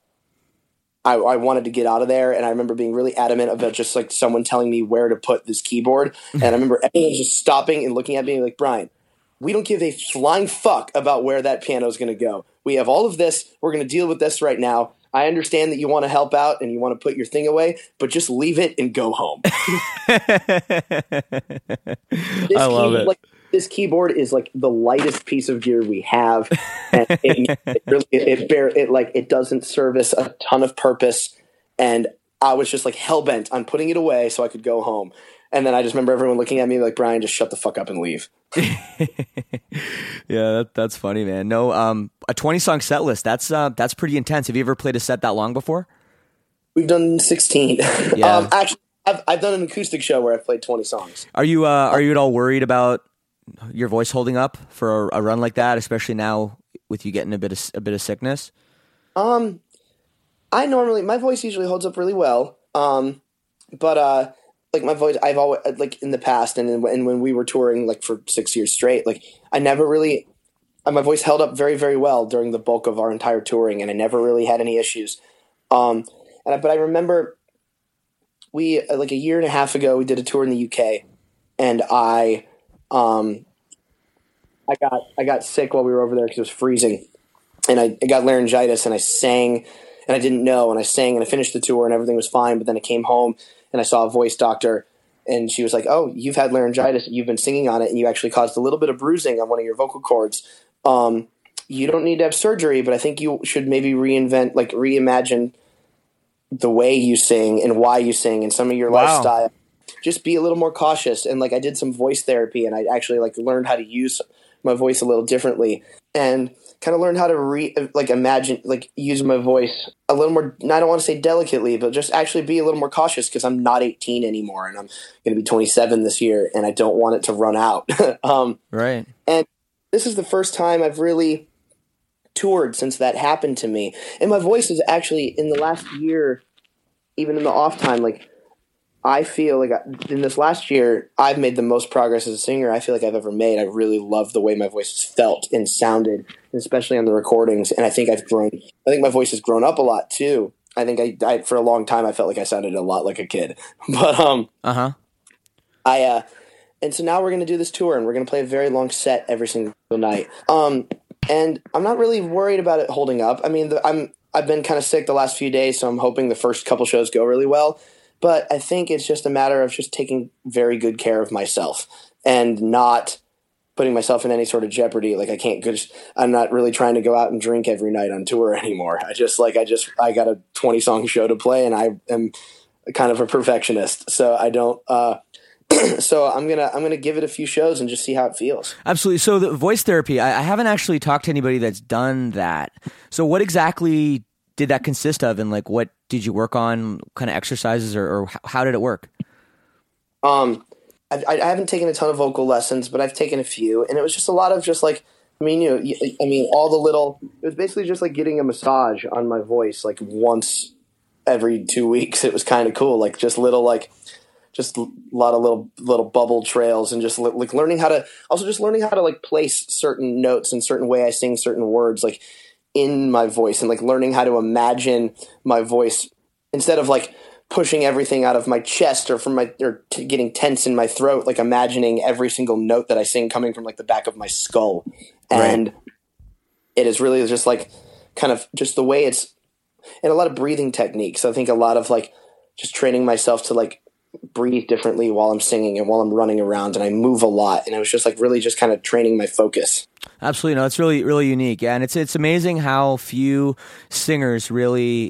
I wanted to get out of there. And I remember being really adamant about just like someone telling me where to put this keyboard. And I remember everyone just stopping and looking at me like, Brian, we don't give a flying fuck about where that piano is going to go. We have all of this. We're going to deal with this right now. I understand that you want to help out and you want to put your thing away, but just leave it and go home. I love it. Like, this keyboard is like the lightest piece of gear we have, and it doesn't service a ton of purpose. And I was just like hell bent on putting it away so I could go home. And then I just remember everyone looking at me like, Brian, just shut the fuck up and leave. Yeah, that's funny, man. No, a 20-song set list. That's pretty intense. Have you ever played a set that long before? We've done 16. Yeah. Actually, I've done an acoustic show where I've played 20 songs. Are you at all worried about your voice holding up for a run like that, especially now with you getting a bit of sickness? My voice usually holds up really well. But like my voice, I've always like in the past and when we were touring like for 6 years straight, like I never really, my voice held up very, very well during the bulk of our entire touring, and I never really had any issues. But I remember we like a year and a half ago we did a tour in the UK, and I got sick while we were over there because it was freezing, and I got laryngitis, and I sang, and I didn't know, and I sang, and I finished the tour, and everything was fine. But then I came home, and I saw a voice doctor, and she was like, "Oh, you've had laryngitis. You've been singing on it, and you actually caused a little bit of bruising on one of your vocal cords. You don't need to have surgery, but I think you should maybe reimagine the way you sing and why you sing and some of your lifestyle. Just be a little more cautious." And like I did some voice therapy, and I actually like learned how to use my voice a little differently, and kind of learned how to use my voice a little more. I don't want to say delicately, but just actually be a little more cautious, because I'm not 18 anymore, and I'm going to be 27 this year, and I don't want it to run out. Right. And this is the first time I've really toured since that happened to me, and my voice is actually in the last year, even in the off time, like I feel like in this last year I've made the most progress as a singer I feel like I've ever made. I really love the way my voice felt and sounded, especially on the recordings, and I think my voice has grown up a lot too. I think I for a long time I felt like I sounded a lot like a kid. But and so now we're going to do this tour, and we're going to play a very long set every single night. And I'm not really worried about it holding up. I mean, I've been kind of sick the last few days, so I'm hoping the first couple shows go really well. But I think it's just a matter of just taking very good care of myself and not putting myself in any sort of jeopardy. Like I'm not really trying to go out and drink every night on tour anymore. I got a 20-song show to play, and I am kind of a perfectionist. So I don't, so I'm gonna give it a few shows and just see how it feels. Absolutely. So the voice therapy, I haven't actually talked to anybody that's done that. So what exactly did that consist of, and like what did you work on? Kind of exercises, or how did it work? I haven't taken a ton of vocal lessons, but I've taken a few, and it was just a lot of just like, all the little. It was basically just like getting a massage on my voice like once every 2 weeks. It was kind of cool, like just little like. Just a lot of little bubble trails, and just like learning how to like place certain notes and certain way I sing certain words like in my voice, and like learning how to imagine my voice instead of like pushing everything out of my chest or getting tense in my throat, like imagining every single note that I sing coming from like the back of my skull. And it is really just like kind of just the way it's, and a lot of breathing techniques. I think a lot of like just training myself to like breathe differently while I'm singing and while I'm running around, and I move a lot, and I was just like really just kind of training my focus. Absolutely. No, it's really, really unique. Yeah. And it's amazing how few singers really,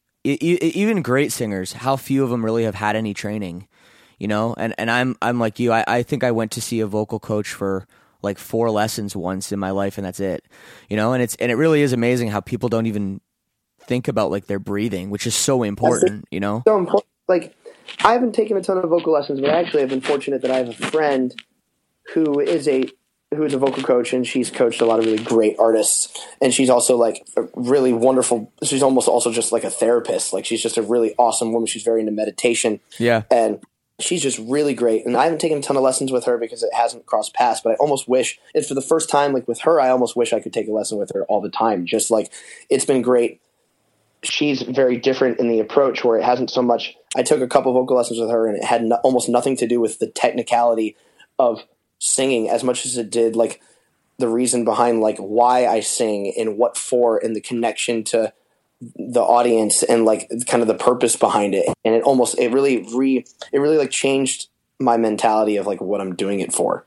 even great singers, how few of them really have had any training, you know? And I'm like you, I think I went to see a vocal coach for like 4 lessons once in my life, and that's it, you know? And it really is amazing how people don't even think about like their breathing, which is so important, you know? So important. Like, I haven't taken a ton of vocal lessons, but I actually have been fortunate that I have a friend who is a vocal coach, and she's coached a lot of really great artists, and she's also like a really wonderful. She's almost also just like a therapist. Like, she's just a really awesome woman. She's very into meditation. Yeah. And she's just really great. And I haven't taken a ton of lessons with her because it hasn't crossed paths, but I almost wish, and for the first time, like with her, I almost wish I could take a lesson with her all the time. Just like, it's been great. She's very different in the approach, where it hasn't so much. I took a couple vocal lessons with her, and it had almost nothing to do with the technicality of singing as much as it did like the reason behind like why I sing and what for, and the connection to the audience, and like kind of the purpose behind it. And it really like changed my mentality of like what I'm doing it for.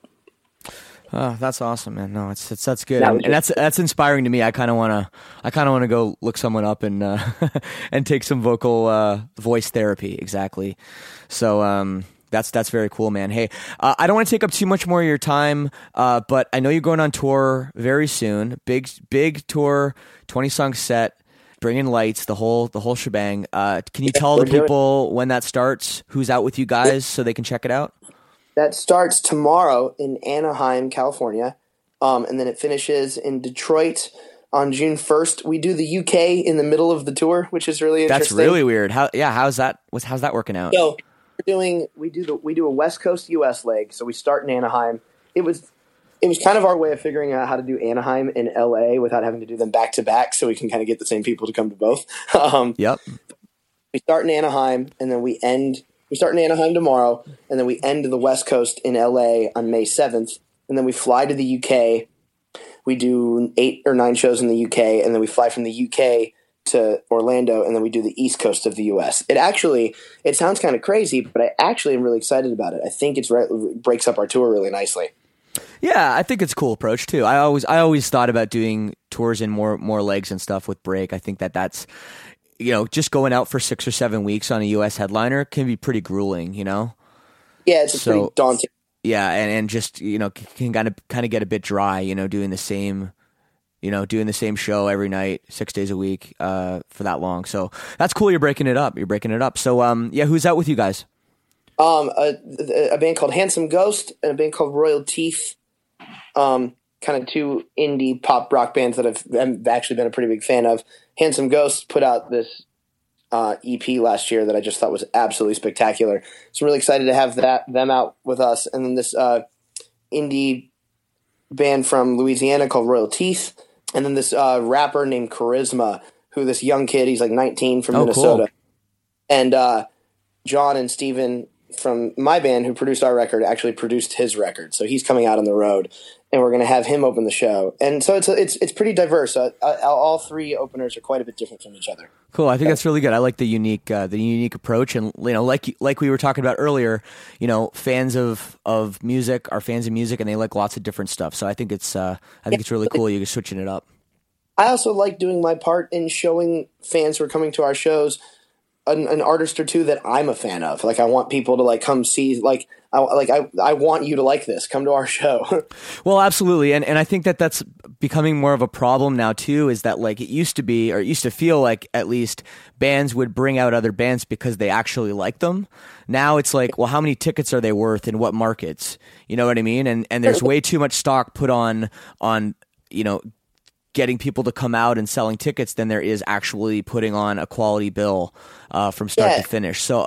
Oh, that's awesome, man. No, that's good, and that's inspiring to me. I kind of want to go look someone up and and take some vocal voice therapy. Exactly. So that's very cool, man. Hey, I don't want to take up too much more of your time, but I know you're going on tour very soon. Big tour, 20-song set, bringing lights, the whole shebang. Can you tell the people when that starts? Who's out with you guys so they can check it out? That starts tomorrow in Anaheim, California, and then it finishes in Detroit on June 1st. We do the UK in the middle of the tour, which is really interesting. That's really weird. How's that working out? So we do a West Coast US leg. So we start in Anaheim. It was kind of our way of figuring out how to do Anaheim and LA without having to do them back to back, so we can kind of get the same people to come to both. Yep. We start in Anaheim, and then we end. We start in Anaheim tomorrow, and then we end the West Coast in LA on May 7th, and then we fly to the UK. We do 8 or 9 shows in the UK, and then we fly from the UK to Orlando, and then we do the East Coast of the US. It sounds kind of crazy, but I actually am really excited about it. I think it breaks up our tour really nicely. Yeah, I think it's a cool approach too. I always thought about doing tours in more legs and stuff with break. I think that's, you know, just going out for 6 or 7 weeks on a U.S. headliner can be pretty grueling, you know? Yeah, it's pretty daunting. Yeah, and just, you know, can kind of get a bit dry, you know, doing the same show every night, 6 days a week for that long. So that's cool. You're breaking it up. So, yeah, who's out with you guys? A band called Handsome Ghost and a band called Royal Teeth. Kind of 2 indie pop rock bands that I've actually been a pretty big fan of. Handsome Ghost put out this EP last year that I just thought was absolutely spectacular. So I'm really excited to have them out with us. And then this indie band from Louisiana called Royal Teeth. And then this rapper named Charisma, who this young kid, he's like 19 from Oh, Minnesota. cool. And John and Steven from my band, who produced our record, actually produced his record. So he's coming out on the road, and we're going to have him open the show. And so it's pretty diverse. All three openers are quite a bit different from each other. Cool. I think that's really good. I like the unique approach, and like we were talking about earlier, fans of music are fans of music, and they like lots of different stuff. So I think it's really cool. You're switching it up. I also like doing my part in showing fans who are coming to our shows an artist or two that I'm a fan of. Like, I want people to like come see, I want you to like this. Come to our show. Well, absolutely. And I think that that's becoming more of a problem now too, is that like it used to feel like at least bands would bring out other bands because they actually like them. Now it's like, well, how many tickets are they worth in what markets? You know what I mean? And there's way too much stock put on getting people to come out and selling tickets than there is actually putting on a quality bill from start to finish. So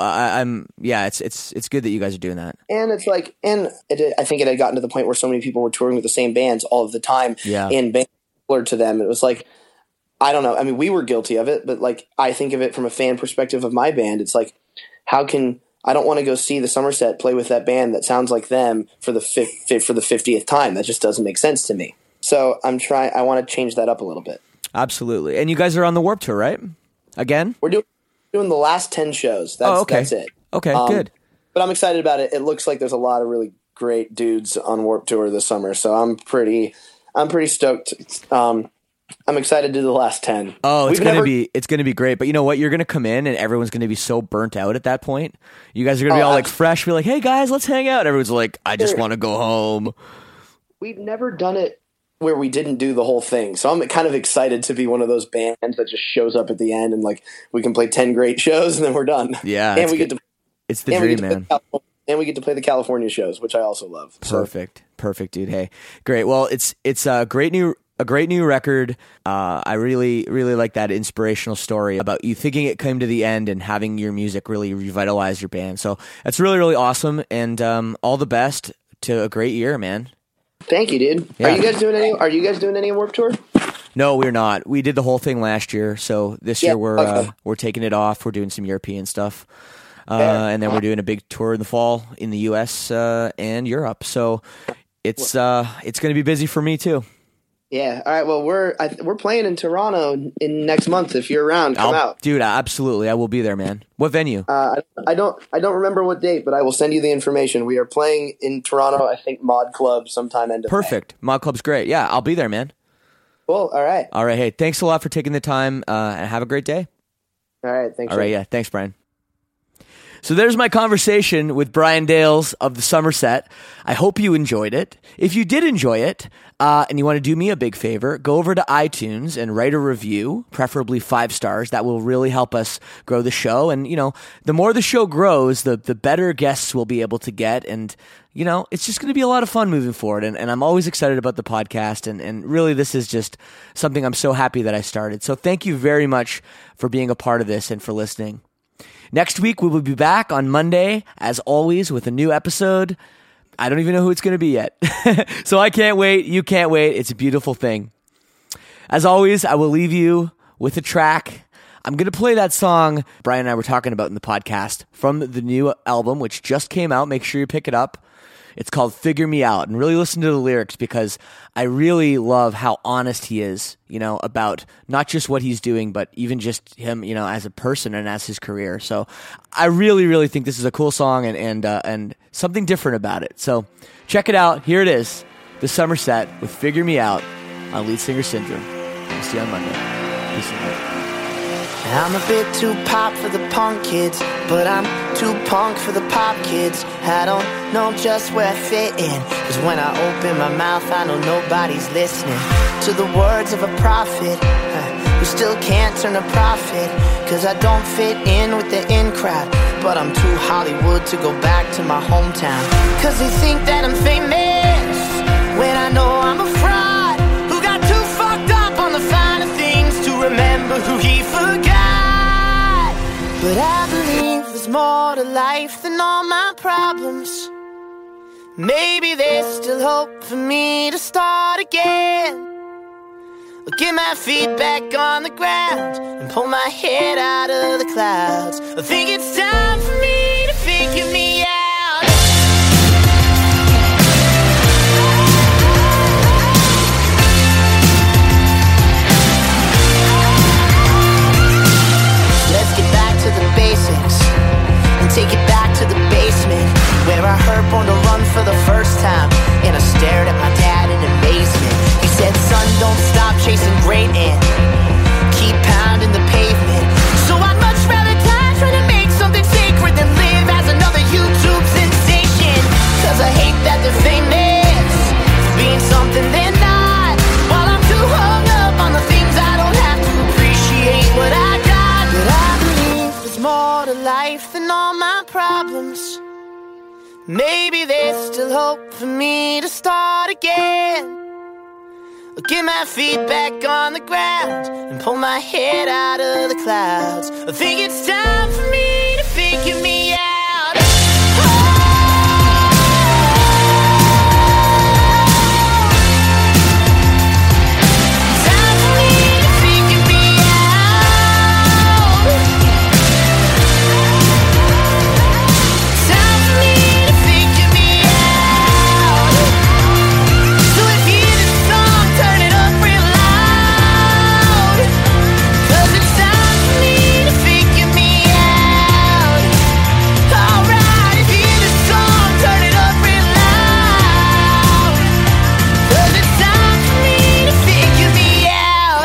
it's good that you guys are doing that. And it's like, I think it had gotten to the point where so many people were touring with the same bands all of the time, and bands similar to them. It was like, I don't know. I mean, we were guilty of it, but like, I think of it from a fan perspective of my band. It's like, I don't want to go see the Somerset play with that band that sounds like them for the 50th time. That just doesn't make sense to me. So I want to change that up a little bit. Absolutely. And you guys are on the Warped Tour, right? Again? We're doing the last 10 shows. That's it. Okay, good. But I'm excited about it. It looks like there's a lot of really great dudes on Warped Tour this summer. So I'm pretty stoked. I'm excited to do the last 10. Oh, it's gonna be great. But you know what? You're gonna come in and everyone's gonna be so burnt out at that point. You guys are gonna be all like fresh, be like, "Hey guys, let's hang out." Everyone's like, "I just want to go home." We've never done it where we didn't do the whole thing. So I'm kind of excited to be one of those bands that just shows up at the end and like we can play 10 great shows and then we're done. Yeah. It's the dream, man. And we get to play the California shows, which I also love. Perfect, dude. Hey, great. Well, it's a great new record. I really, really like that inspirational story about you thinking it came to the end and having your music really revitalize your band. So that's really, really awesome. And all the best to a great year, man. Thank you, dude. Yeah. Are you guys doing any Warped Tour? No, we're not. We did the whole thing last year, so this year we're taking it off. We're doing some European stuff, and then we're doing a big tour in the fall in the U.S. And Europe. So it's going to be busy for me too. Yeah. All right. Well, we're playing in Toronto in next month. If you're around, come out, dude. Absolutely, I will be there, man. What venue? I don't remember what date, but I will send you the information. We are playing in Toronto. I think Mod Club sometime end of Perfect. May. Mod Club's great. Yeah, I'll be there, man. Cool. All right. Hey, thanks a lot for taking the time, and have a great day. All right. Thanks. All right. Yeah. Thanks, Brian. So there's my conversation with Brian Dales of the Somerset. I hope you enjoyed it. If you did enjoy it, and you want to do me a big favor, go over to iTunes and write a review, preferably 5 stars. That will really help us grow the show. And, the more the show grows, the better guests we'll be able to get. And, it's just going to be a lot of fun moving forward. And I'm always excited about the podcast. And really, this is just something I'm so happy that I started. So thank you very much for being a part of this and for listening. Next week, we will be back on Monday, as always, with a new episode. I don't even know who it's going to be yet. So I can't wait. You can't wait. It's a beautiful thing. As always, I will leave you with a track. I'm going to play that song Brian and I were talking about in the podcast from the new album, which just came out. Make sure you pick it up. It's called Figure Me Out, and really listen to the lyrics because I really love how honest he is, about not just what he's doing, but even just him, as a person and as his career. So I really, really think this is a cool song and something different about it. So check it out. Here it is, The Somerset with Figure Me Out on Lead Singer Syndrome. We'll see you on Monday. Peace and love. I'm a bit too pop for the punk kids, but I'm too punk for the pop kids. I don't know just where I fit in, cause when I open my mouth I know nobody's listening to the words of a prophet who still can't turn a profit. Cause I don't fit in with the in crowd, but I'm too Hollywood to go back to my hometown. Cause they think that I'm famous when I know I'm a fraud who got too fucked up on the finer things to remember who he forgot. But I believe there's more to life than all my problems. Maybe there's still hope for me to start again. Get my feet back on the ground and pull my head out of the clouds. I think it's time for me to figure me out. Let's get back to the basics and take it back to the basement, where I heard Born to Run for the first time, and I stared at my dad in amazement. He said, son, don't stop chasing great and keep pounding the pavement. So I'd much rather die trying to make something sacred than live as another YouTube sensation. Cause I hate that they're famous for being something they're not, while I'm too hung up on the things I don't have to appreciate what I got. But I believe there's more to life than all my problems. Maybe there's still hope for me to start again. Get my feet back on the ground and pull my head out of the clouds. I think it's time for me to figure me out. Time for me to figure me out. Time for me to figure me out. So if you hear this song, turn it up real loud. Cause it's time for me to figure me out. Alright, if you hear this song, turn it up real loud. Cause it's time for me to figure me out.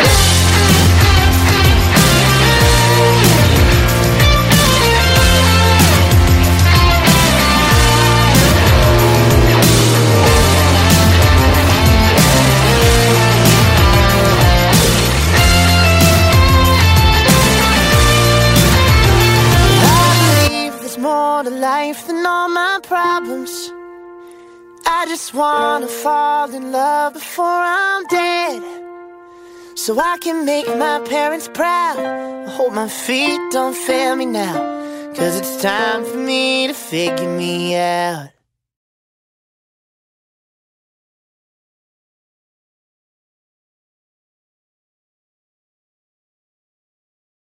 I believe there's more to life than all my problems. I just wanna fall in love before I'm dead, so I can make my parents proud. I hope my feet don't fail me now, cause it's time for me to figure me out.